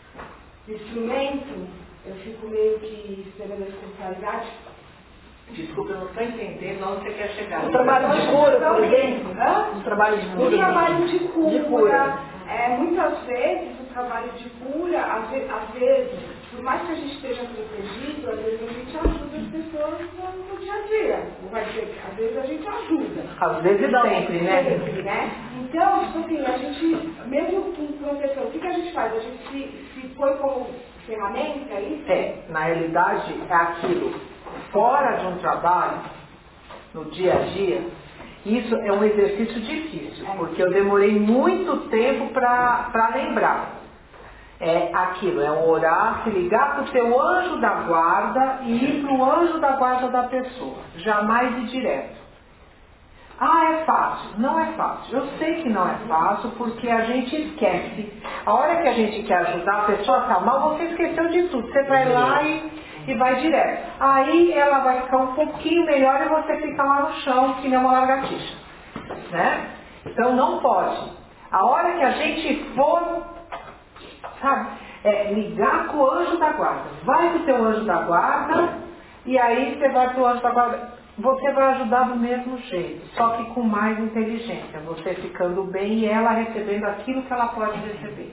instrumento, eu fico meio que esperando a responsabilidade. Desculpa, eu não estou entendendo onde você quer chegar. O trabalho de cura, por exemplo? O trabalho de cura. O trabalho de cura. De cura. É, muitas vezes, o trabalho de cura, às vezes, às vezes, por mais que a gente esteja protegido, às vezes a gente ajuda as pessoas no, no dia a dia. Não vai dizer que às vezes a gente ajuda. Às vezes não, sempre, né? Sempre, né? Então, tipo assim, a gente, mesmo com proteção, o que, que a gente faz? A gente se, se põe como ferramenta, é isso? É, na realidade é aquilo. Fora de um trabalho, no dia a dia, isso é um exercício difícil, porque eu demorei muito tempo para lembrar. É aquilo, é um orar, se ligar para o teu anjo da guarda e ir para o anjo da guarda da pessoa. Jamais ir direto. Ah, é fácil. Não é fácil. Eu sei que não é fácil porque a gente esquece. A hora que a gente quer ajudar a pessoa a tá mal, você esqueceu de tudo. Você vai lá e, e vai direto. Aí ela vai ficar um pouquinho melhor e você fica lá no chão, que nem uma lagartixa. Né? Então não pode. A hora que a gente for, sabe, é ligar com o anjo da guarda. Vai pro teu anjo da guarda e aí você vai pro anjo da guarda. Você vai ajudar do mesmo jeito, só que com mais inteligência. Você ficando bem e ela recebendo aquilo que ela pode receber.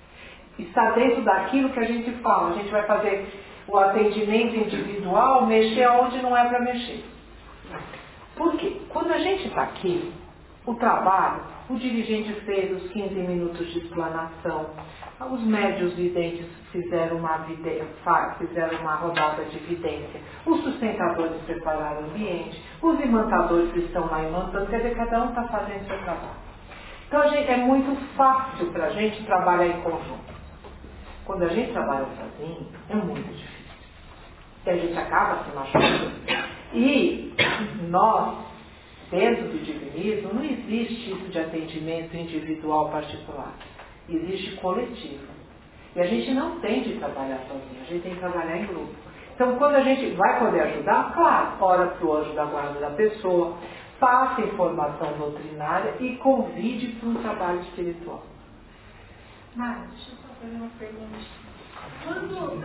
Está dentro daquilo que a gente fala. A gente vai fazer o atendimento individual, mexer onde não é para mexer. Por quê? Quando a gente está aqui, o trabalho, o dirigente fez os quinze minutos de explanação, os médios videntes fizeram uma, vide... fizeram uma rodada de vidência, os sustentadores prepararam o ambiente, os imantadores estão lá imantando, quer dizer, cada um está fazendo o seu trabalho. Então a gente, é muito fácil para a gente trabalhar em conjunto. Quando a gente trabalha sozinho, é muito difícil. E a gente acaba se machucando. E nós, dentro do divinismo, não existe isso de atendimento individual particular. Existe coletivo. E a gente não tem de trabalhar sozinho, a gente tem que trabalhar em grupo. Então, quando a gente vai poder ajudar, claro, ora para o anjo da guarda da pessoa, passe informação doutrinária e convide para um trabalho espiritual. Mara, deixa eu só fazer uma pergunta. Quando,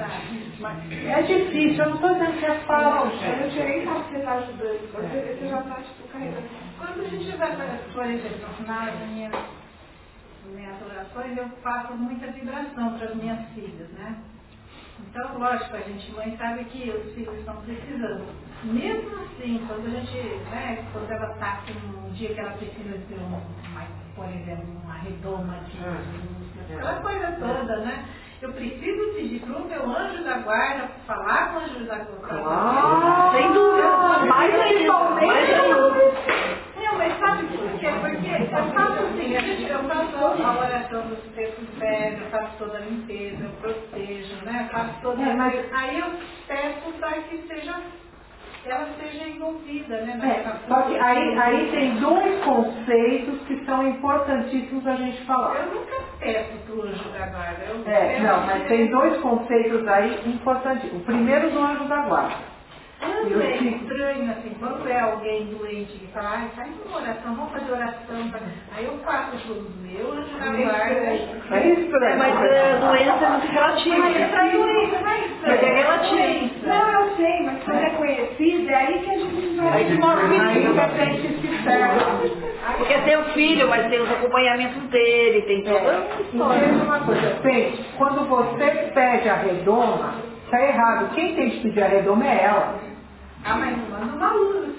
é... é difícil, eu não estou dizendo que é fácil, gente. Eu tirei para você estar ajudando, você, é. você já está tipo, carregando. Quando a gente vai, por exemplo, na reunião minhas orações, eu faço muita vibração para as minhas filhas, né? Então, lógico, a gente mãe sabe que os filhos estão precisando. Mesmo assim, quando a gente, né, quando ela está com um dia que ela precisa de um, uma, por exemplo, uma redoma de luz, aquela coisa toda, né? Eu preciso pedir para o meu anjo da guarda falar com o anjo da guarda. Ah, sem dúvida. Mais principalmente. Não, mas sabe por quê? Porque eu faço assim, a gente, eu faço a oração dos textos velhos, eu faço toda a limpeza, eu protejo, né? Eu faço toda é, mas... Aí eu peço para que seja, ela seja envolvida, né? É, só que aí, aí tem dois conceitos que são importantíssimos a gente falar. Eu nunca peço para o anjo da guarda. Eu é, não, mas tem dois conceitos aí importantíssimos. O primeiro do anjo da guarda. Quando é estranho, assim, quando é alguém doente que fala, ai, faz uma oração, vamos fazer oração. Pra... Aí eu faço junto meu, anjo da guarda. É estranho. Mas a doença é muito relativa. Mas essa doença não é estranha. É relativa. Não, eu sei, mas quando é conhecida, é aí que a gente vai. Aí que a gente se perde. Porque tem o filho, mas tem os acompanhamentos dele, tem toda é. Entende uma coisa, tem, quando você pede a redoma, tá errado. Quem tem que pedir a redoma é ela. Ah, mas não manda uma luz,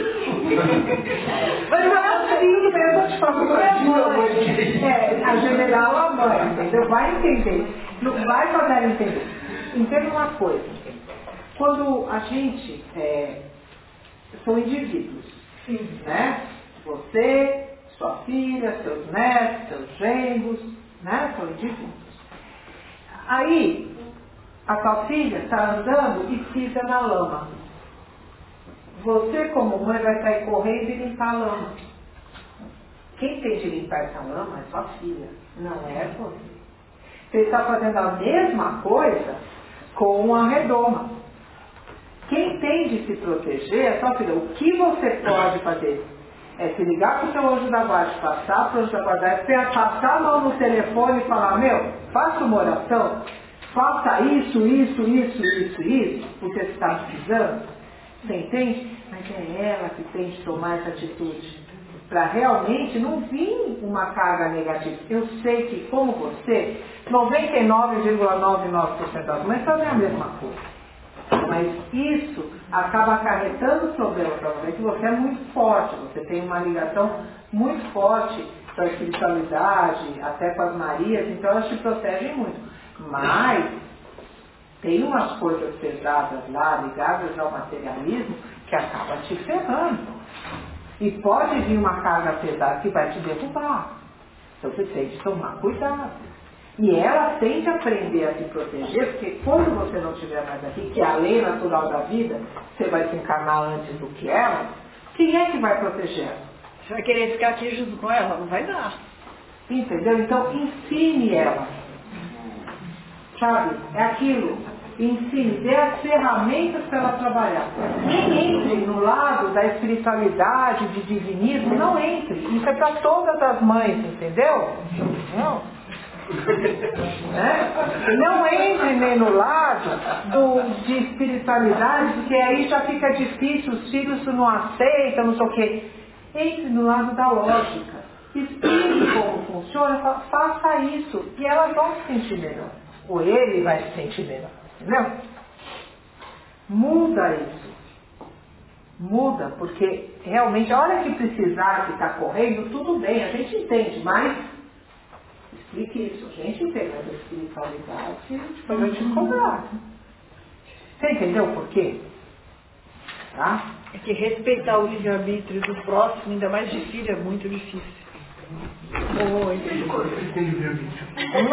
mas não é assim mesmo, eu te falo pra ti, é, a general a mãe, entendeu? Vai entender, não vai fazer ela entender. Entenda uma coisa, quando a gente, é, são indivíduos, né? Você, sua filha, seus netos, seus genros, né? São indivíduos. Aí, a tua filha está andando e pisa na lama. Você, como mãe, vai sair correndo e limpar a lama. Quem tem de limpar essa lama é sua filha, não é você. Você está fazendo a mesma coisa com a redoma. Quem tem de se proteger é sua filha. O que você pode fazer é se ligar para o seu anjo da guarda, passar para o anjo da guarda, é passar a mão no telefone e falar, meu, faça uma oração, faça isso, isso, isso, isso, isso, porque você está precisando. Você entende? Mas é ela que tem de tomar essa atitude. Para realmente não vir uma carga negativa. Eu sei que, como você, noventa e nove vírgula noventa e nove por cento das mães fazem a mesma coisa. Mas isso acaba acarretando problema para você, que você é muito forte, você tem uma ligação muito forte com a espiritualidade, até com as Marias, então elas te protegem muito. Mas tem umas coisas pesadas lá, ligadas ao materialismo, que acaba te ferrando. E pode vir uma carga pesada que vai te derrubar. Então você tem que tomar cuidado. E ela tem que aprender a se proteger, porque quando você não estiver mais aqui, que é a lei natural da vida, você vai se encarnar antes do que ela, quem é que vai proteger ela? Você vai querer ficar aqui junto com ela? Não vai dar. Entendeu? Então ensine ela. Sabe? É aquilo. Ensine, dê as ferramentas para ela trabalhar. Nem entre no lado da espiritualidade, de divinismo, não entre. Isso é para todas as mães, entendeu? Não. É? Não entre nem no lado do, de espiritualidade, porque aí já fica difícil, os filhos não aceitam, não sei o quê. Entre no lado da lógica. Explique como funciona, faça isso. E elas vão se sentir melhor. Ou ele vai se sentir melhor. Entendeu? Muda isso. Muda, porque realmente a hora que precisar que está correndo, tudo bem, a gente entende, mas explique isso, a gente entende a espiritualidade, depois eu te cobrar. Você entendeu por quê? Tá? É que respeitar o livre-arbítrio do próximo, ainda mais de filho, é muito difícil. Oh, entendi. Tem livre-arbítrio.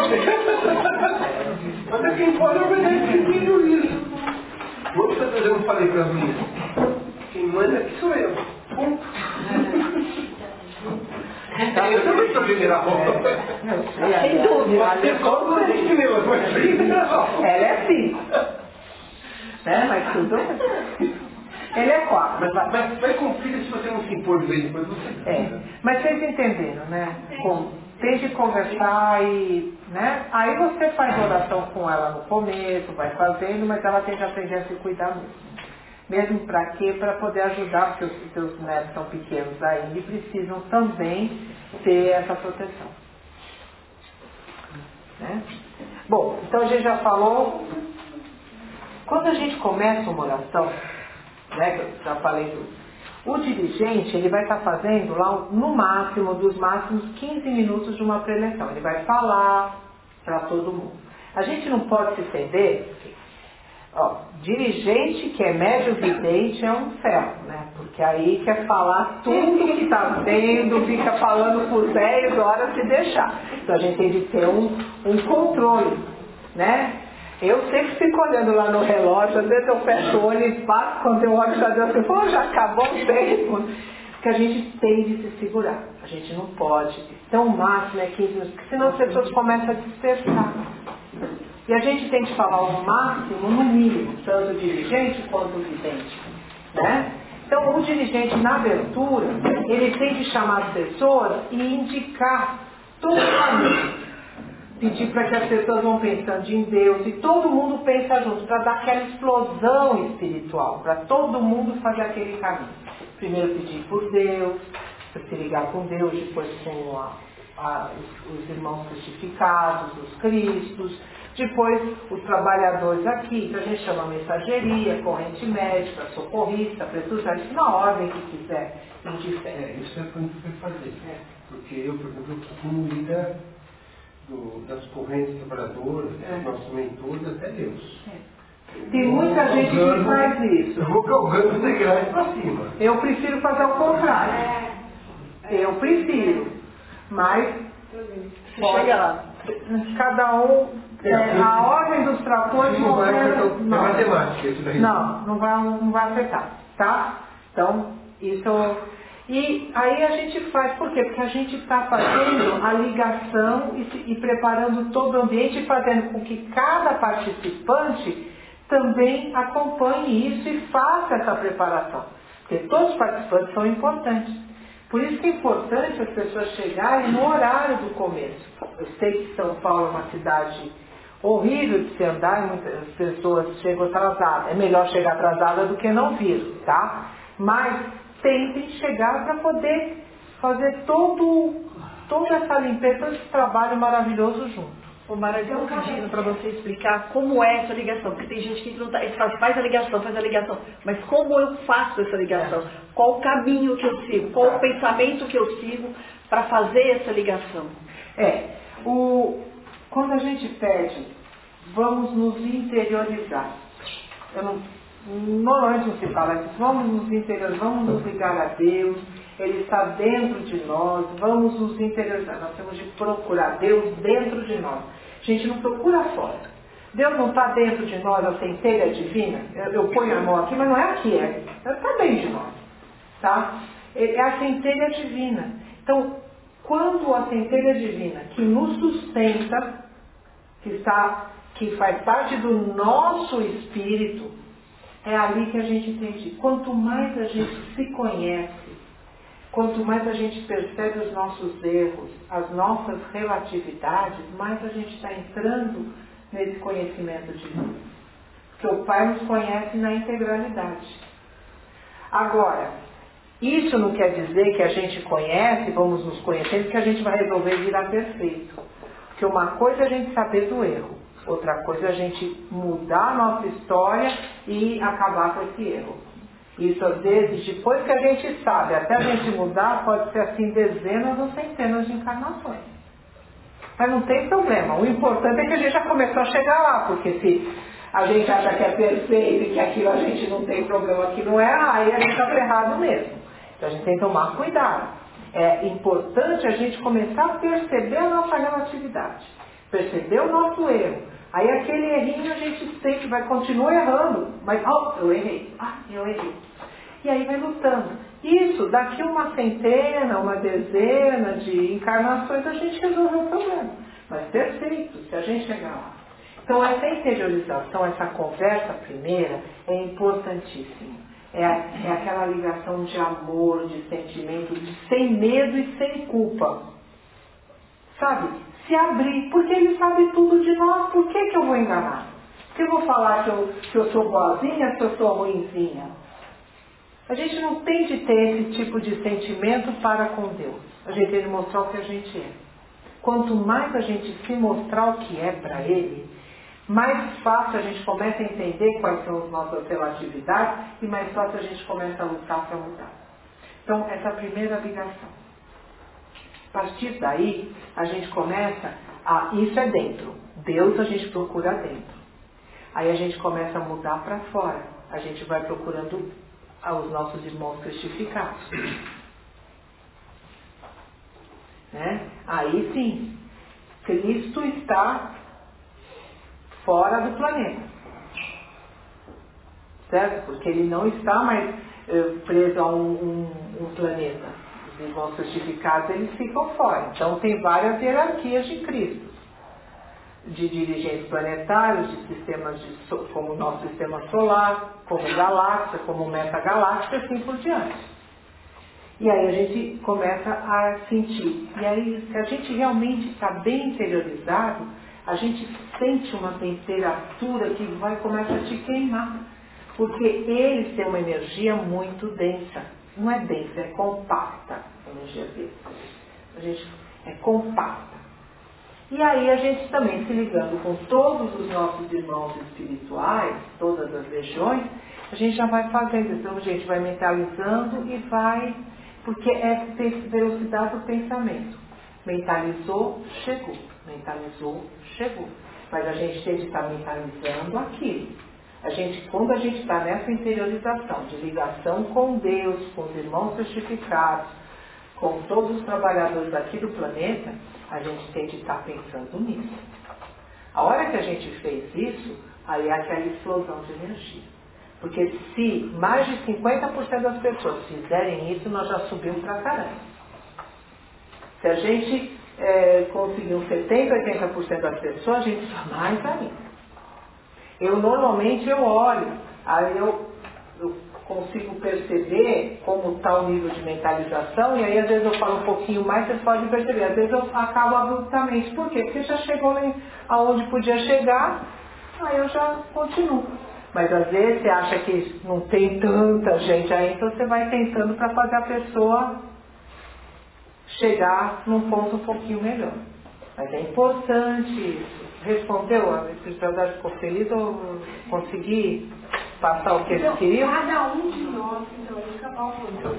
Mas quem pode é verdade que tem juízo. Quantas vezes eu não falei para as minhas? Quem manda aqui sou eu. Ponto. Eu também sou general. Sem dúvida. Ela é assim. É, mas tudo. Ele é quatro. Mas vai, vai com filho se você não se impor de vez em quando você. É. Mas vocês entenderam, né? Como tem de conversar e, né? Aí você faz oração com ela no começo, vai fazendo, mas ela tem que aprender a se cuidar mesmo. Mesmo para quê? Para poder ajudar, porque os seus netos são pequenos ainda e precisam também ter essa proteção. Né? Bom, então a gente já falou, quando a gente começa uma oração, né, que eu já falei tudo, o dirigente ele vai estar fazendo lá no máximo, dos máximos quinze minutos de uma preleção. Ele vai falar para todo mundo. A gente não pode se ceder. Ó, dirigente que é médio vidente é um ferro, né? Porque aí quer falar tudo que está vendo, fica falando por dez horas se deixar. Então a gente tem de ter um, um controle, né? Eu sempre fico olhando lá no relógio, às vezes eu fecho o olho e passo, quando eu olho já deu assim, pô, já acabou o tempo. Porque a gente tem de se segurar, a gente não pode. Então o máximo é quinze minutos, porque senão as pessoas começam a dispersar. E a gente tem que falar o máximo no mínimo, tanto o dirigente quanto o vidente. Né? Então o dirigente na abertura, ele tem que chamar as pessoas e indicar todo o caminho. Pedir para que as pessoas vão pensando em Deus e todo mundo pensa junto, para dar aquela explosão espiritual, para todo mundo fazer aquele caminho. Primeiro pedir por Deus, para se ligar com Deus, depois com a, a, os, os irmãos crucificados, os cristos, depois os trabalhadores aqui, que a gente chama mensageria, corrente médica, socorrista, precisar, isso na ordem que quiser, indiferente. É, isso é o que a gente vai fazer. É. Porque eu, por exemplo, como líder do, das correntes trabalhadoras, é. dos nossos mentores, até Deus. É. Tem muita gente que faz isso. Eu vou calgando os degraus para cima. Eu prefiro fazer o contrário. Eu prefiro. Mas pode, chega lá. Cada um. É, a ordem dos tratores não vai afetar. Não, é matemática, isso daí. Não, não vai, não vai afetar. Tá? Então, isso. E aí a gente faz, por quê? Porque a gente está fazendo a ligação e, e preparando todo o ambiente e fazendo com que cada participante também acompanhe isso e faça essa preparação. Porque todos os participantes são importantes. Por isso que é importante as pessoas chegarem no horário do começo. Eu sei que São Paulo é uma cidade horrível de se andar e muitas pessoas chegam atrasadas. É melhor chegar atrasada do que não vir, tá? Mas tentem chegar para poder fazer todo, toda essa limpeza, todo esse trabalho maravilhoso junto. Ô Mara, eu estou pedindo para você explicar como é essa ligação, porque tem gente que não tá, faz, faz a ligação, faz a ligação, mas como eu faço essa ligação? Qual o caminho que eu sigo? Qual o pensamento que eu sigo para fazer essa ligação? É, o, quando a gente pede, vamos nos interiorizar. Eu não, normalmente não se fala isso, vamos nos interiorizar, vamos nos ligar a Deus. Ele está dentro de nós, vamos nos interiorizar. Nós temos de procurar Deus dentro de nós. A gente não procura fora. Deus não está dentro de nós, a centelha divina. Eu, eu ponho a mão aqui, mas não é aqui, é. Está dentro de nós. Tá? É a centelha divina. Então, quando a centelha divina que nos sustenta, que, está, que faz parte do nosso espírito, é ali que a gente entende. Quanto mais a gente se conhece, quanto mais a gente percebe os nossos erros, as nossas relatividades, mais a gente está entrando nesse conhecimento divino. Porque o Pai nos conhece na integralidade. Agora, isso não quer dizer que a gente conhece, vamos nos conhecendo, que a gente vai resolver virar perfeito. Porque uma coisa é a gente saber do erro, outra coisa é a gente mudar a nossa história e acabar com esse erro. Isso, às vezes, depois que a gente sabe, até a gente mudar, pode ser assim dezenas ou centenas de encarnações. Mas não tem problema. O importante é que a gente já começou a chegar lá, porque se a gente acha que é perfeito e que aquilo a gente não tem problema, que não é, aí a gente está errado mesmo. Então a gente tem que tomar cuidado. É importante a gente começar a perceber a nossa relatividade, perceber o nosso erro. Aí aquele errinho a gente sempre vai continuar errando, mas oh, eu errei, ah, eu errei. E aí vai lutando. Isso, daqui uma centena, uma dezena de encarnações a gente resolveu o problema. Mas perfeito, se a gente chegar lá. Então essa interiorização, essa conversa primeira é importantíssima. É, é aquela ligação de amor, de sentimento, de sem medo e sem culpa. Sabe? Se abrir, porque ele sabe tudo de nós, por que, que eu vou enganar? Por que eu vou falar que eu, que eu sou boazinha, que eu sou ruinzinha? A gente não tem de ter esse tipo de sentimento para com Deus. A gente tem de mostrar o que a gente é. quanto mais a gente se mostrar o que é para Ele, mais fácil a gente começa a entender quais são as nossas relatividades e mais fácil a gente começa a lutar para mudar. Então, essa é a primeira ligação. A partir daí, a gente começa a... Isso é dentro. Deus a gente procura dentro. Aí a gente começa a mudar para fora. A gente vai procurando os nossos irmãos cristificados. Né? Aí sim, Cristo está fora do planeta. Certo? Porque ele não está mais eh, preso a um, um, um planeta. Os irmãos cristificados, eles ficam fora. Então tem várias hierarquias de Cristo. De dirigentes planetários, de sistemas de, como o nosso sistema solar, como galáxia, como metagaláxia, assim por diante. E aí a gente começa a sentir. E aí, se a gente realmente está bem interiorizado, a gente sente uma temperatura que vai começar a te queimar. Porque eles têm uma energia muito densa. Não é densa, é compacta a energia deles. A gente é compacta. E aí a gente também se ligando com todos os nossos irmãos espirituais, todas as legiões, a gente já vai fazendo. Então a gente vai mentalizando e vai, porque é velocidade do pensamento. Mentalizou, chegou. Mentalizou, chegou. Mas a gente tem que estar mentalizando aquilo. A gente, quando a gente está nessa interiorização de ligação com Deus, com os irmãos certificados, com todos os trabalhadores aqui do planeta, a gente tem que estar pensando nisso. A hora que a gente fez isso, aí é aquela explosão de energia. Porque se mais de cinquenta por cento das pessoas fizerem isso, nós já subimos para caramba. Se a gente é, conseguir uns setenta, oitenta por cento das pessoas, a gente só mais ainda. Eu normalmente eu olho, aí eu, eu consigo perceber como está o nível de mentalização, e aí às vezes eu falo um pouquinho mais, vocês podem perceber, às vezes eu acabo abruptamente. Por quê? Porque já chegou aonde podia chegar, aí eu já continuo. Mas às vezes você acha que não tem tanta gente aí, então você vai tentando para fazer a pessoa chegar num ponto um pouquinho melhor. Mas é importante isso. Respondeu? A espiritualidade ficou feliz ou consegui passar o que eles então, queriam? Cada um de nós, então, eu acabava falando,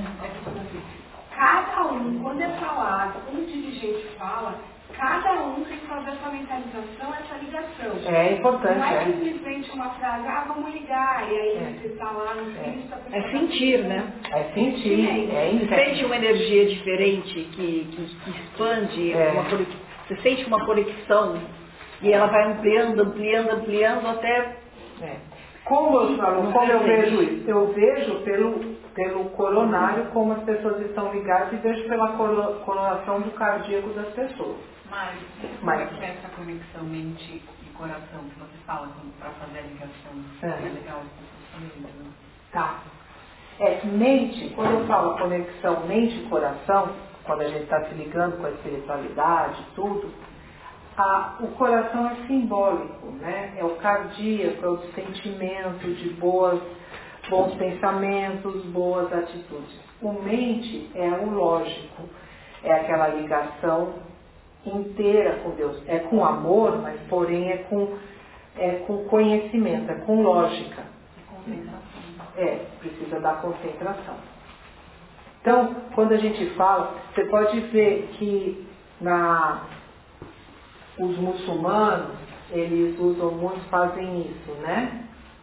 cada um, quando é falado, quando o dirigente fala, cada um tem que fazer essa mentalização, essa ligação. É importante. Não é, é simplesmente uma frase, ah, vamos ligar, e aí é. Você está lá no fim, está É sentir, né? É sentir. É você sente uma energia diferente que, que, que expande, é. uma conexão, você sente uma conexão e ela vai ampliando, ampliando, ampliando até... É. Como eu falo, como eu vejo isso? Eu vejo pelo, pelo coronário como as pessoas estão ligadas e vejo pela coloração do cardíaco das pessoas. Mas, Mas como é essa conexão mente e coração que você fala para fazer a ligação? É, é legal as pessoas também, né? Tá. É, mente, quando eu falo conexão mente e coração, quando a gente está se ligando com a espiritualidade e tudo, a, o coração é simbólico, né? É o cardíaco, é o sentimento de boas, bons pensamentos, boas atitudes. O mente é o lógico, é aquela ligação inteira com Deus. É com amor, mas porém é com, é com conhecimento, é com lógica. É, precisa da concentração. Então, quando a gente fala, você pode ver que na, os muçulmanos, eles usam muito, fazem isso, né?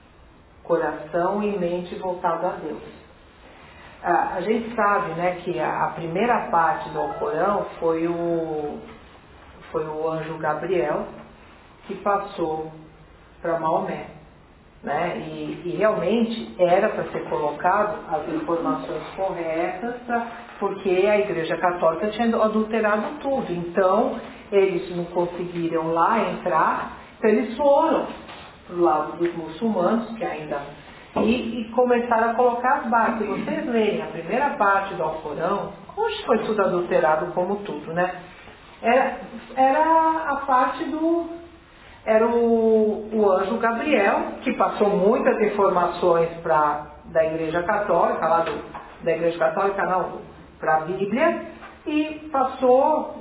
Coração e mente voltado a Deus. A, a gente sabe, né, que a, a primeira parte do Alcorão foi o, foi o anjo Gabriel que passou para Maomé. Né? E, e realmente era para ser colocado as informações corretas, pra, porque a Igreja Católica tinha adulterado tudo. Então, eles não conseguiram lá entrar, então eles foram para o lado dos muçulmanos, que ainda... E, e começaram a colocar as bases. Se vocês lerem a primeira parte do Alcorão, hoje foi tudo adulterado como tudo, né? Era, era a parte do... Era o, o anjo Gabriel, que passou muitas informações pra, da Igreja Católica, lá do, da Igreja Católica não, para a Bíblia, e passou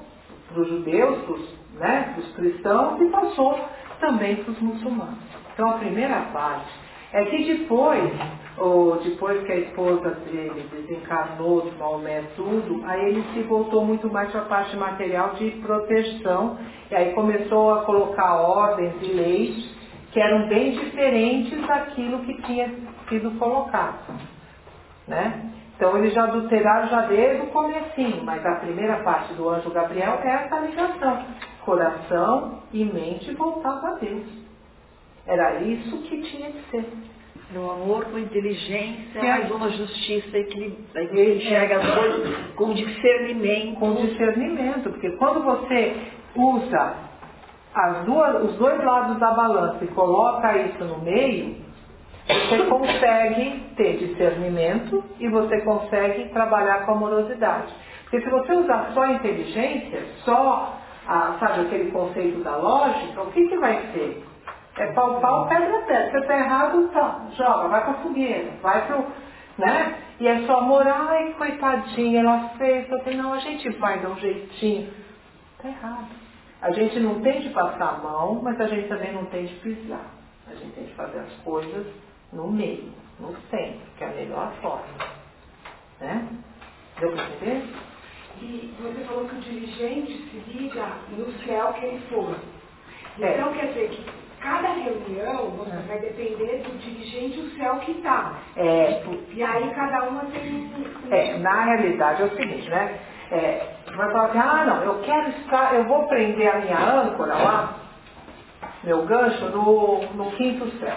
para os judeus, para os, né, para os cristãos, e passou também para os muçulmanos. Então a primeira parte é que depois, ou depois que a esposa dele desencarnou de Maomé tudo, aí ele se voltou muito mais para a parte material de proteção, e aí começou a colocar ordens e leis que eram bem diferentes daquilo que tinha sido colocado, né? Então eles já adulteraram já desde o comecinho, mas a primeira parte do anjo Gabriel é essa ligação, coração e mente voltado a Deus. Era isso que tinha que ser. No amor com inteligência, é. mas uma justiça equilibrada. Ele enxerga as coisas com discernimento. Com discernimento, porque quando você usa as duas, os dois lados da balança e coloca isso no meio, você consegue ter discernimento e você consegue trabalhar com amorosidade. Porque se você usar só a inteligência, só a, sabe, aquele conceito da lógica, o que, que vai ser? É pau, pau, pedra, pedra. Se está errado, tá, joga, vai para a fogueira, vai para o... Né? E é só amor, ai, coitadinha, ela fez, eu falei, não, a gente vai dar um jeitinho. Está errado. A gente não tem de passar a mão, mas a gente também não tem de pisar. A gente tem de fazer as coisas no meio, no centro, que é a melhor forma. Né? Deu para entender? E você falou que o dirigente se liga no céu que ele for. É. Então quer dizer que cada reunião você é. vai depender do dirigente o céu que está. É. E aí cada uma tem... É, na realidade é o seguinte, né? É, vai falar assim, ah não, eu quero estar, eu vou prender a minha âncora lá, meu gancho, no, no quinto céu.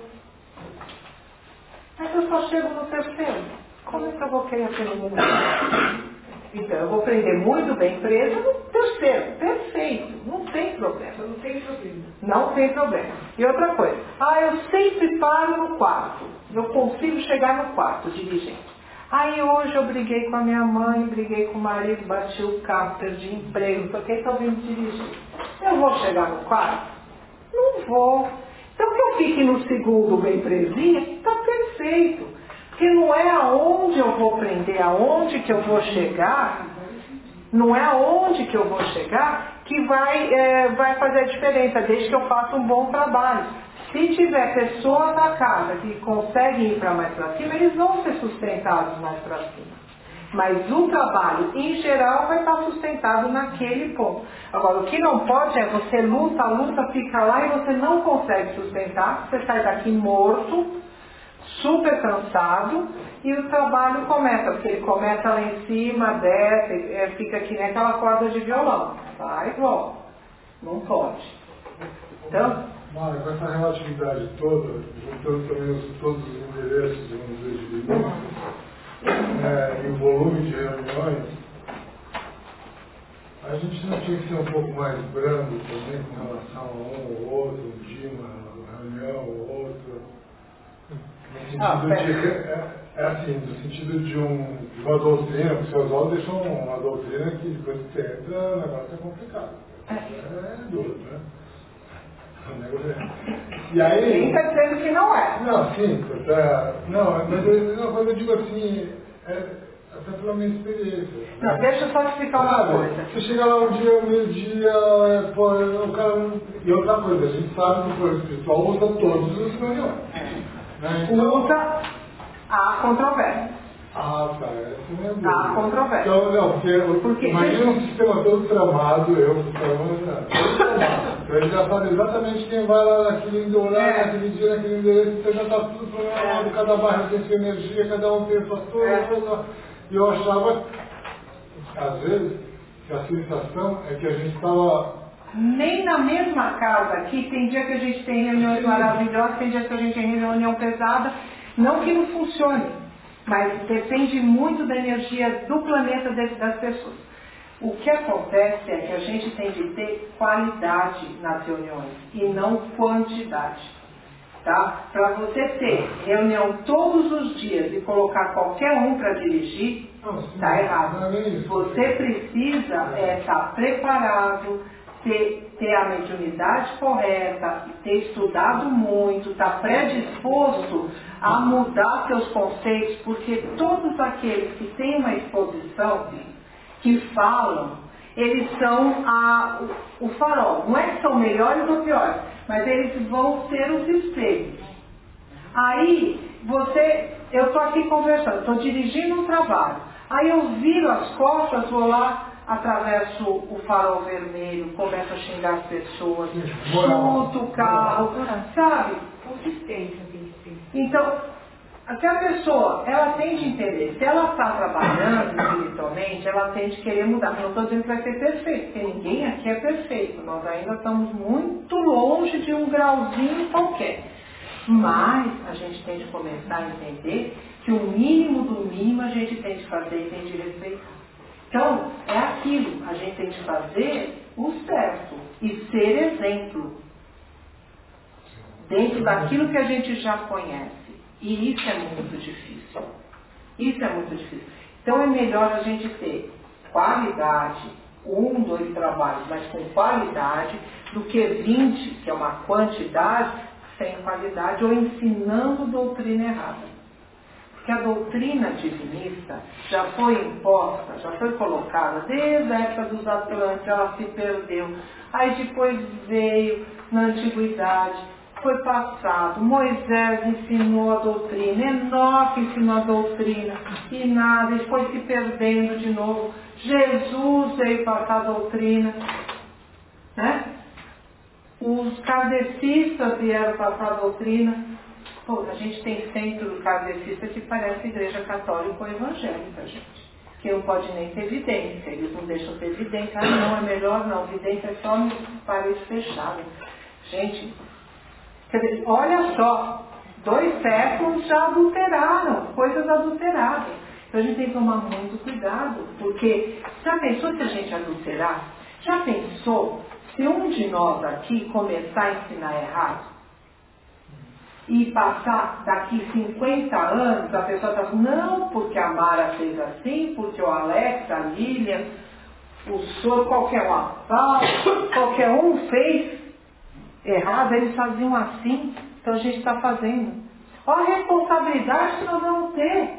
Mas eu só chego no terceiro. Como é que eu vou querer pelo mundo? Então, eu vou prender muito bem presa no terceiro. Perfeito. Não tem problema. Não tem problema. Não tem problema. E outra coisa. Ah, eu sempre paro no quarto. Eu consigo chegar no quarto, dirigente. Aí hoje eu briguei com a minha mãe, briguei com o marido, bati o carro, perdi emprego, não sei o que, estou vindo dirigir. Eu vou chegar no quarto? Não vou. Então que eu fique no segundo bem presinha, está perfeito. Porque não é aonde eu vou prender, aonde que eu vou chegar, não é aonde que eu vou chegar que vai, é, vai fazer a diferença, desde que eu faça um bom trabalho. Se tiver pessoas na casa que conseguem ir para mais para cima, eles vão ser sustentados mais para cima. Mas o trabalho, em geral, vai estar sustentado naquele ponto. Agora, o que não pode é você luta, luta, fica lá e você não consegue sustentar, você sai daqui morto, super cansado, e o trabalho começa, porque ele começa lá em cima, desce, é, fica aqui naquela corda de violão. Vai e volta. Não pode. Então... Mara, com essa relatividade toda, juntando também os, todos os endereços, vamos dizer, de minutos, é, e o volume de reuniões, a gente não tinha que ser um pouco mais brando também com relação a um ou outro, um dia, uma reunião ou outra, no sentido ah, de, é, é assim, no sentido de, um, de uma doutrina, porque o seu Oswaldo deixou uma doutrina que depois que você entra, o negócio é complicado, é, é duro, né? E aí... Sim, está dizendo que não é. Não, sim, tá, não, mas eu, não, mas eu digo assim, é, até pela minha experiência. Não, deixa eu só explicar uma sabe, coisa. Você chega lá um dia, meio-dia, é, pô, o cara não... E outra coisa, a gente sabe que o plano espiritual usa todos os reuniões. Né? Então, usa a controvérsia. Ah, tá, essa é a Há controvérsia. Então, não, porque, porque imagina um sistema todo tramado, eu, tramado, todo tramado. Então ele já sabe exatamente quem vai lá naquele horário, é. naquele dia, naquele endereço, então já está tudo programado, é. cada bairro tem sua energia, cada um tem sua coisa, é. E eu achava, às vezes, que a sensação é que a gente estava... Nem na mesma casa aqui, tem dia que a gente tem reuniões maravilhosas, tem dia que a gente tem reunião pesada, não que não funcione. Mas depende muito da energia do planeta das pessoas. O que acontece é que a gente tem de ter qualidade nas reuniões e não quantidade. Tá? Para você ter reunião todos os dias e colocar qualquer um para dirigir, está errado. Você precisa é, estar preparado, ter, ter a mediunidade correta, ter estudado muito, estar predisposto a mudar seus conceitos, porque todos aqueles que têm uma exposição, que falam, eles são a, o, o farol. Não é que são melhores ou piores, mas eles vão ser os espelhos. Aí, você, eu estou aqui conversando, estou dirigindo um trabalho. Aí eu viro as costas, vou lá, atravesso o farol vermelho, começo a xingar as pessoas, chuto o carro, sabe? Consistência tem que ter. Então, se a pessoa, ela tem de entender, se ela está trabalhando espiritualmente, ela tem de querer mudar. Eu não estou dizendo que vai ser perfeito, porque ninguém aqui é perfeito. Nós ainda estamos muito longe de um grauzinho qualquer. Mas a gente tem de começar a entender que o mínimo do mínimo a gente tem de fazer e tem de respeitar. Então, é aquilo, a gente tem de fazer o certo e ser exemplo dentro daquilo que a gente já conhece. E isso é muito difícil. Isso é muito difícil. Então é melhor a gente ter qualidade, um, dois trabalhos, mas com qualidade, do que vinte, que é uma quantidade, sem qualidade, ou ensinando doutrina errada. Porque a doutrina divinista já foi imposta, já foi colocada desde a época dos Atlantes, ela se perdeu. Aí depois veio na antiguidade, foi passado, Moisés ensinou a doutrina, Enoque ensinou a doutrina, e nada, e foi se perdendo de novo. Jesus veio passar a doutrina, né? Os kardecistas vieram passar a doutrina. Pô, a gente tem centro kardecista que parece igreja católica ou evangélica, gente. Que não pode nem ter evidência, eles não deixam ter evidência. Ah, não, é melhor não, evidência é só no parede fechada. Gente, quer dizer, olha só, dois séculos já adulteraram, coisas adulteradas. Então a gente tem que tomar muito cuidado, porque já pensou se a gente adulterar? Já pensou se um de nós aqui começar a ensinar errado? E passar daqui cinquenta anos, a pessoa está falando, não, porque a Mara fez assim, porque o Alex, a Lilian, o senhor, qualquer um, a Paulo, qualquer um fez errado, eles faziam assim, então a gente está fazendo. Olha a responsabilidade que nós vamos ter.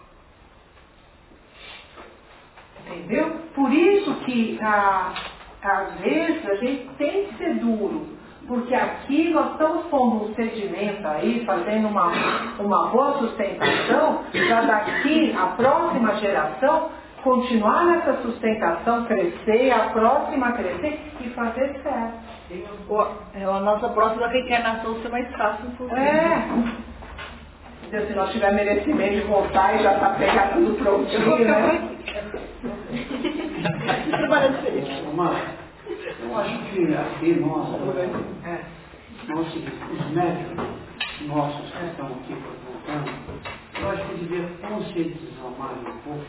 Entendeu? Por isso que, ah, às vezes, a gente tem que ser duro. Porque aqui nós estamos pondo um sedimento aí, fazendo uma, uma boa sustentação, para daqui a próxima geração continuar nessa sustentação, crescer, a próxima crescer e fazer certo. A nossa próxima reencarnação ser mais fácil um pouquinho. É. Então, se nós tivermos merecimento de voltar e já está pegar tudo prontinho, né? Trabalhando diferente. Eu acho que aqui nós, é. nós os médicos nossos que estão aqui voltando, eu acho que devia conscientizar mais um pouco,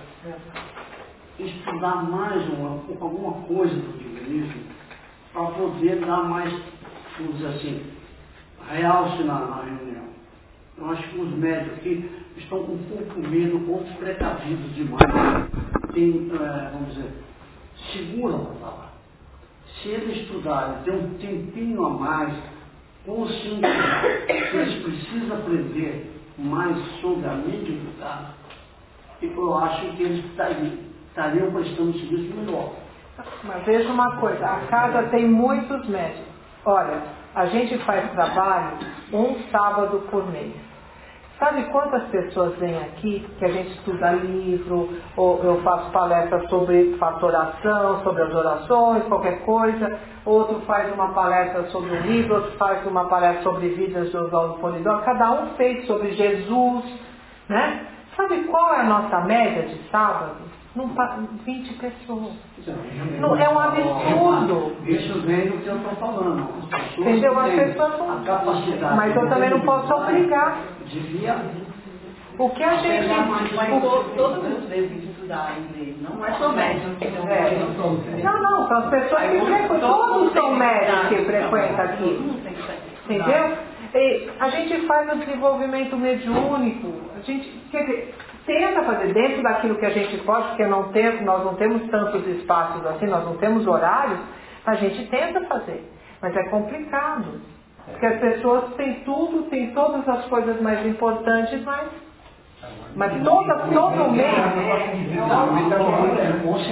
estudar mais uma, alguma coisa do divinismo, para poder dar mais, vamos dizer assim, realce na, na reunião. Eu acho que os médicos aqui estão com um pouco medo, um pouco precavidos demais. Tem, é, vamos dizer, seguram a palavra. Se eles estudarem, ter um tempinho a mais, conscientizar que eles precisam aprender mais sobre a mediunidade, eu acho que eles estariam, estariam prestando um serviço melhor. Mas veja uma coisa, a casa tem muitos médicos. Olha, a gente faz trabalho um sábado por mês. Sabe quantas pessoas vêm aqui que a gente estuda livro, ou eu faço palestra sobre faço oração, sobre as orações, qualquer coisa, outro faz uma palestra sobre o livro, outro faz uma palestra sobre vidas de Oswaldo Polidoro, cada um fez sobre Jesus, né? Sabe qual é a nossa média de sábado? Não, vinte pessoas. Não, é um absurdo. Isso vem do que eu estou falando. As entendeu? As pessoas não. A capacidade. Mas eu também não posso obrigar. Devia. O que a gente. Mas todo mundo deve estudar inglês, não é só médico que não é. Não, não, são as pessoas que frequentam. Todos são médicos que frequentam aqui. Entendeu? E a gente faz o desenvolvimento mediúnico. A gente, quer dizer, tenta fazer dentro daquilo que a gente pode, porque não tem, nós não temos tantos espaços assim, nós não temos horários, a gente tenta fazer. Mas é complicado. Porque as pessoas têm tudo, têm todas as coisas mais importantes, mas, mas toda, todo mês. É conscientizar.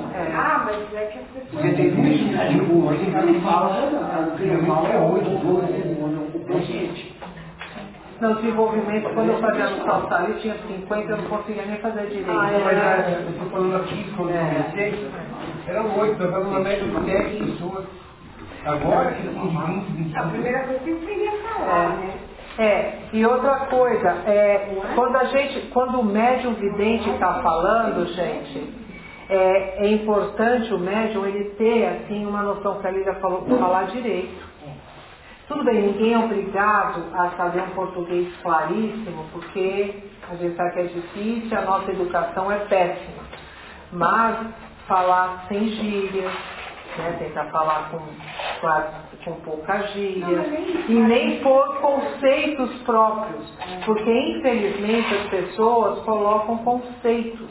É. Ah, mas é que as pessoas... Porque tem mediunidade boa, tem cara que fala, o que é mal é oito, doze, o consciente. No desenvolvimento, quando eu fazia no Salsal, eu tinha cinquenta, eu não conseguia nem fazer direito. Ah, é, mas é, eu estou falando aqui, quando eu comecei, eram oito, nós estamos na média de dez pessoas. Agora, que tem de vinte, vinte. A primeira coisa que você ia falar, né? É, e outra coisa, é, quando a gente, quando o médium vidente está falando, gente, é, é importante o médium ele ter, assim, uma noção que a Lídia falou, falar direito. Tudo bem, ninguém é obrigado a saber um português claríssimo, porque a gente sabe que é difícil, a nossa educação é péssima. Mas falar sem gírias, né, tentar falar com, com pouca gíria, e nem pôr conceitos próprios, porque infelizmente as pessoas colocam conceitos,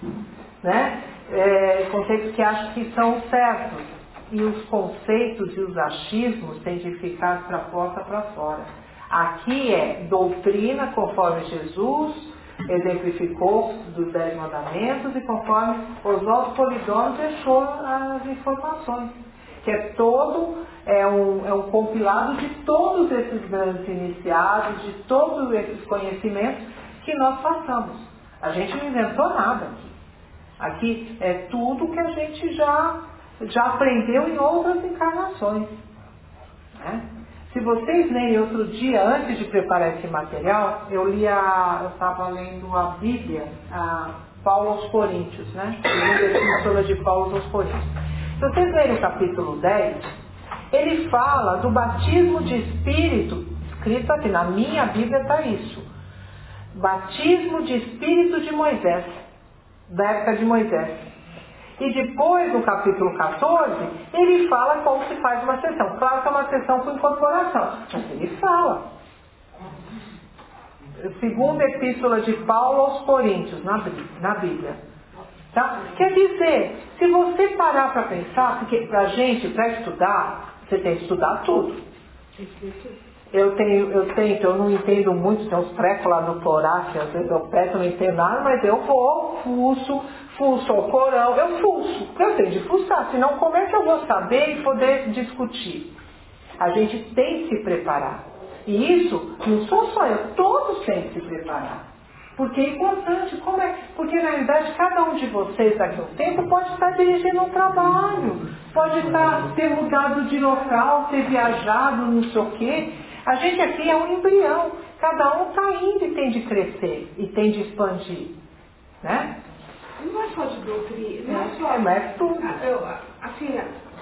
né, é, conceitos que acham que são certos. E os conceitos e os achismos têm de ficar para a porta para fora. Aqui é doutrina conforme Jesus exemplificou dos Dez Mandamentos e conforme Oswaldo Polidoro deixou as informações. Que é todo, é um, é um compilado de todos esses grandes iniciados, de todos esses conhecimentos que nós passamos. A gente não inventou nada aqui. Aqui é tudo que a gente já... já aprendeu em outras encarnações. Né? Se vocês lerem outro dia, antes de preparar esse material, eu li a, eu estava lendo a Bíblia, a Paulo aos Coríntios, né? A Epístola de Paulo aos Coríntios. Se vocês lerem o capítulo dez, ele fala do batismo de Espírito, escrito aqui, na minha Bíblia está isso. Batismo de Espírito de Moisés, da época de Moisés. E depois, no capítulo quatorze, ele fala como se faz uma sessão. Claro que é uma sessão com incorporação, mas ele fala. Segunda Epístola de Paulo aos Coríntios, na, na Bíblia. Tá? Quer dizer, se você parar para pensar, porque para a gente, para estudar, você tem que estudar tudo. Eu tenho, eu tento, eu não entendo muito, tem uns trecos lá no Torá, que às vezes eu peço, não entendo nada, mas eu vou, fuço, fuço o Corão, eu fuço, eu tenho de fuçar, senão como é que eu vou saber e poder discutir? A gente tem que se preparar. E isso, não sou só eu, todos têm que se preparar. Porque é importante, como é? Porque na realidade cada um de vocês daqui a um tempo pode estar dirigindo um trabalho, pode estar, ter mudado de local, ter viajado, não sei o quê. A gente aqui é um embrião, cada um está indo e tem de crescer, e tem de expandir. Né? Não é só de doutrina, não é só... É, mas é tudo. Eu, assim,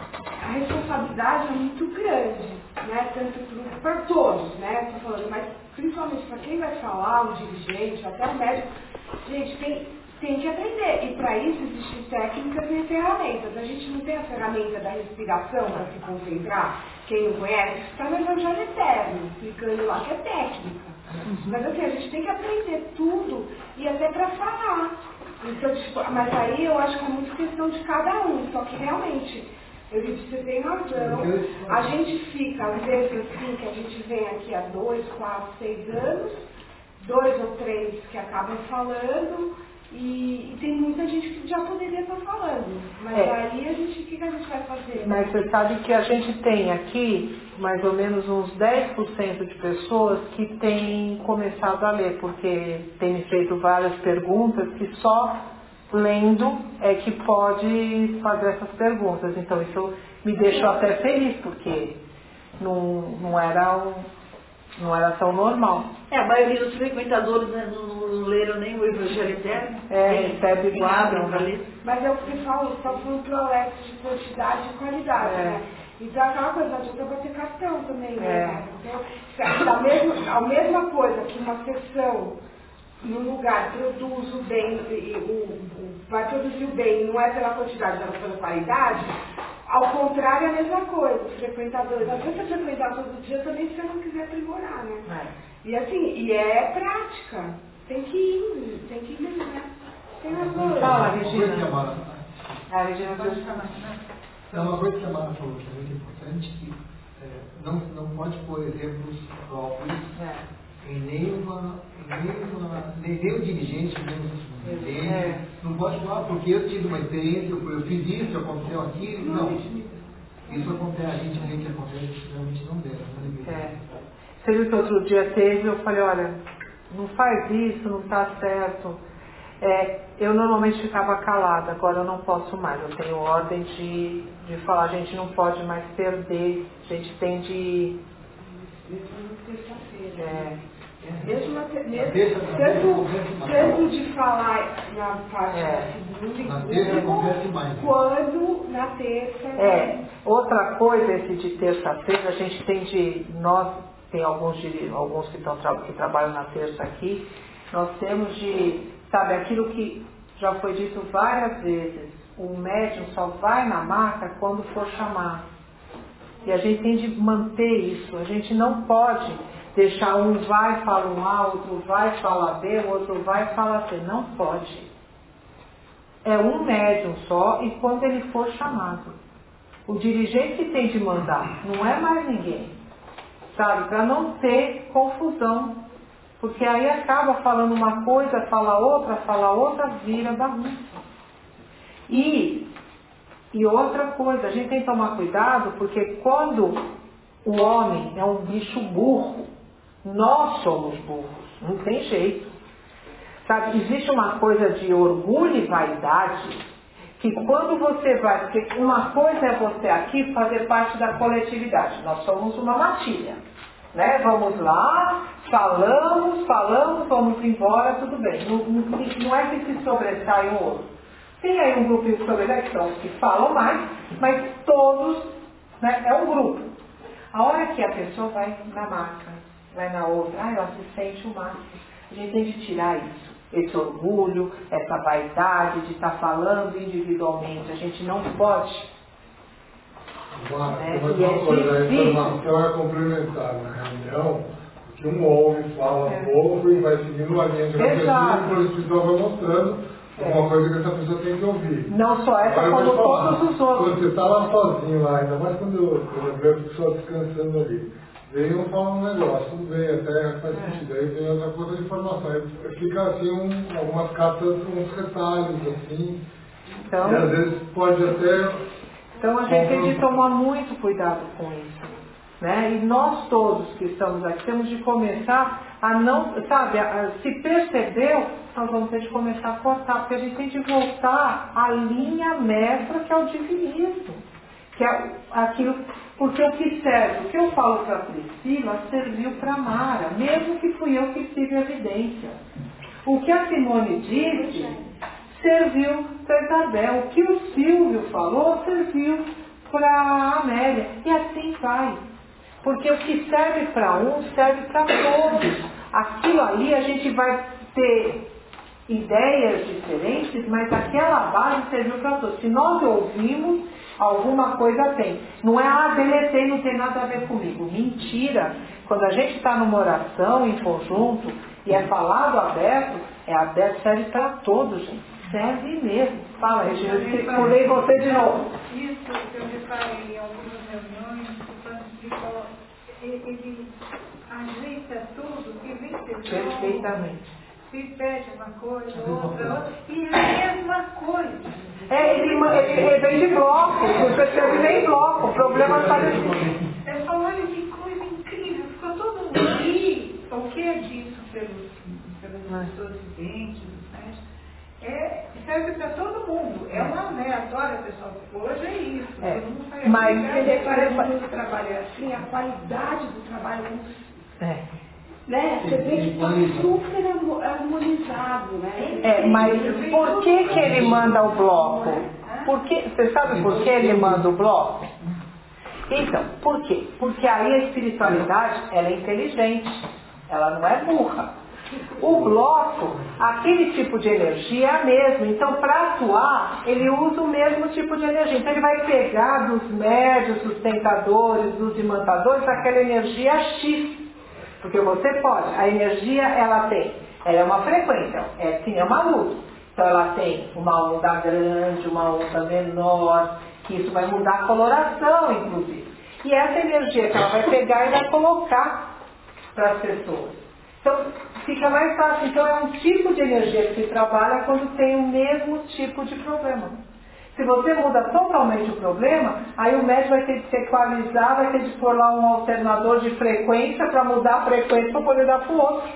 a responsabilidade é muito grande, né? Tanto para todos, né? Tô falando, mas principalmente para quem vai falar, o dirigente, até o médico, gente, tem, tem que aprender. E para isso existem técnicas e ferramentas. A gente não tem a ferramenta da respiração para se concentrar. Quem não conhece, está no Evangelho Eterno, explicando lá que é técnica. Mas assim, a gente tem que aprender tudo e até para falar. Então, tipo, mas aí eu acho que é muito questão de cada um. Só que realmente, eu disse, você tem razão. A gente fica, às vezes assim, que a gente vem aqui há dois, quatro, seis anos, dois ou três que acabam falando, e, e tem muita gente que já poderia estar falando. Mas é. aí a gente, o que, que a gente vai fazer? Mas você sabe que a gente tem aqui mais ou menos uns dez por cento de pessoas que têm começado a ler, porque tem me feito várias perguntas que só lendo é que pode fazer essas perguntas. Então isso me deixou até feliz, porque não, não, era, um, não era tão normal. É, a maioria dos frequentadores, né, não, não leram nem o Evangelho Eterno. É, recebe e guardam. Mas é o que falo, só foi um proleto de quantidade e qualidade, é. né? Então aquela coisa, ajuda vai ter cartão também, né? É. Então, a mesma, a mesma coisa que uma sessão num lugar produz o bem, e, o, o, vai produzir o bem, não é pela quantidade, mas pela qualidade, ao contrário é a mesma coisa, os frequentadores. Às vezes você frequentar todo dia também se você não quiser aprimorar, né? É. E assim, e é prática, tem que ir, tem que ir mesmo, né? Tem uma coisa. Fala, Regina. A Regina pode falar. É uma coisa que a Mara falou que é muito importante, que é, não, não pode pôr exemplos próprios, é. em nenhuma, em nenhuma nem, nem o dirigente, nem o dirigente, é. não pode falar, porque eu tive uma experiência, eu, eu fiz isso, aconteceu aquilo, não. Isso acontece, a gente vê que acontece, realmente não deve. Não deve. É. Você viu que outro dia teve, eu falei, olha, não faz isso, não está certo. É, eu normalmente ficava calada, agora eu não posso mais, eu tenho ordem de, de falar, a gente não pode mais perder, a gente tem de... É. Mesmo, na te, mesmo, mesmo, mesmo de falar na parte é. da segunda, na terça acontece mais. Quando na terça... É, outra coisa, esse de terça-feira, a gente tem de... Nós, tem alguns, de, alguns que, tão, que trabalham na terça aqui, nós temos de... Sabe, aquilo que já foi dito várias vezes, o médium só vai na maca quando for chamado. E a gente tem de manter isso, a gente não pode deixar um vai e fala um A, outro vai e fala B, o outro vai e fala C. Não pode. É um médium só e quando ele for chamado. O dirigente que tem de mandar, não é mais ninguém. Sabe, para não ter confusão. Porque aí acaba falando uma coisa, fala outra, fala outra, vira bagunça. E, e outra coisa, a gente tem que tomar cuidado, porque quando o homem é um bicho burro, nós somos burros, não tem jeito. Sabe, existe uma coisa de orgulho e vaidade, que quando você vai, porque uma coisa é você aqui fazer parte da coletividade, nós somos uma matilha. Né? Vamos lá, falamos, falamos, vamos embora, tudo bem. Não, não, não é que se sobressai um outro. Tem aí um grupinho de sobressai que são os que falam mais, mas todos, né, é um grupo. A hora que a pessoa vai na maca, vai na outra, ah, ela se sente o máximo. A gente tem de tirar isso, esse orgulho, essa vaidade de estar falando individualmente. A gente não pode. Uma, é, uma, e é uma coisa, a difícil. informação é complementar na reunião, que um ouve, fala é. pouco e vai seguindo a linha de raciocínio, e o espiritual vai mostrando é. alguma coisa que essa pessoa tem que ouvir. Não só essa, como todos os outros. Quando você está lá sozinho lá, ainda mais quando eu, eu vejo a pessoa descansando ali, vem um fala um negócio, tudo bem, até faz é. sentido, aí vem outra coisa de informação, aí fica assim, um, algumas cartas, uns retalhos assim, então, e às vezes pode até... Então a gente tem de tomar muito cuidado com isso, né? E nós todos que estamos aqui temos de começar a não, sabe, a, a, se percebeu, nós vamos ter de começar a cortar, porque a gente tem de voltar à linha mestra que é o divinismo, que é aquilo, porque o que serve, o que eu falo para a Priscila serviu para a Mara, mesmo que fui eu que tive evidência. O que a Simone disse serviu para Isabel. O que o Silvio falou serviu para a Amélia. E assim vai. Porque o que serve para um serve para todos. Aquilo ali a gente vai ter ideias diferentes, mas aquela base serviu para todos. Se nós ouvimos, alguma coisa tem. Não é, ah, deletei, não tem nada a ver comigo. Mentira. Quando a gente está numa oração em conjunto e é falado aberto, é aberto, serve para todos, gente. Serve mesmo. Fala, Regina, eu pulei você de novo. Isso, eu reparei em algumas reuniões, o Francisco, ele ajeita tudo e vem ser perfeitamente. Se pede uma coisa, outra, outra, e é a mesma coisa. É, ele, ele, ele vem de bloco, o percebe vem em bloco, o problema está nesse. É só, olha que coisa incrível, ficou todo mundo aí. O que é disso pelos, pelos pessoas videntes, né? É, serve para todo mundo. É uma aleatória, pessoal. Hoje é isso. É. Todo mundo faz mas quando você trabalha assim, a qualidade do trabalho é. Né? Você vê que está super harmonizado, né? É, mas por que que ele manda o bloco? Porque, você sabe por que ele manda o bloco? Então, por quê? Porque aí a espiritualidade, ela é inteligente. Ela não é burra. O bloco, aquele tipo de energia é a mesma. Então, para atuar, ele usa o mesmo tipo de energia. Então, ele vai pegar dos médios, dos tentadores, dos imantadores, aquela energia X. Porque você pode. A energia, ela tem, ela é uma frequência, é que é uma luz. Então, ela tem uma onda grande, uma onda menor, que isso vai mudar a coloração, inclusive. E essa energia que ela vai pegar e vai colocar para as pessoas. Então, fica mais fácil. Então, é um tipo de energia que se trabalha quando tem o mesmo tipo de problema. Se você muda totalmente o problema, aí o médico vai ter que se equalizar, vai ter que pôr lá um alternador de frequência para mudar a frequência para poder dar para o outro.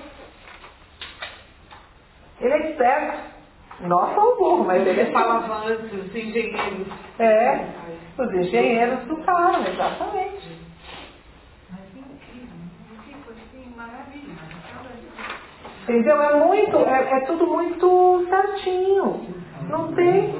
Ele é esperto. Nós somos burros, mas ele é esperto. Falava antes, os engenheiros. É, os engenheiros do carro, exatamente. Entendeu? É muito, é, é tudo muito certinho. Não tem.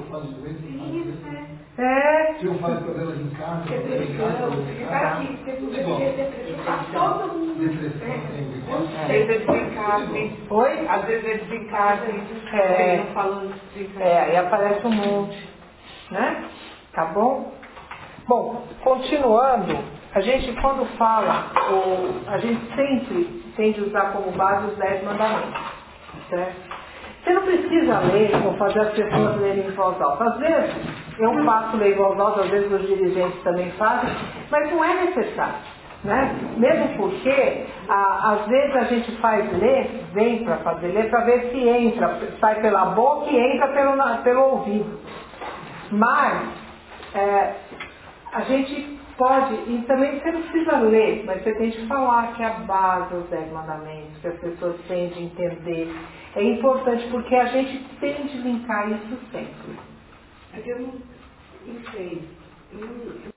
É. Se eu faço problemas em casa, em casa, Ficar aqui, porque depressão, tá todo mundo. Às vezes é desencarne. Oi? Às vezes é desencarne. É. Falando desencarne. É, aí aparece um monte. Né? Tá bom? Bom, continuando, a gente quando fala, o, a gente sempre tem de usar como base os dez mandamentos. Certo? Você não precisa ler ou fazer as pessoas lerem em voz alta. Às vezes, eu faço ler em voz alta, às vezes os dirigentes também fazem, mas não é necessário. Né? Mesmo porque, a, às vezes a gente faz ler, vem para fazer ler, para ver se entra, sai pela boca e entra pelo, na, pelo ouvido. Mas, é, a gente pode, e também você não precisa ler, mas você tem de falar que é a base dos dez mandamentos, que as pessoas têm de entender. É importante porque a gente tem de linkar isso sempre. É que eu não, não sei. Eu não,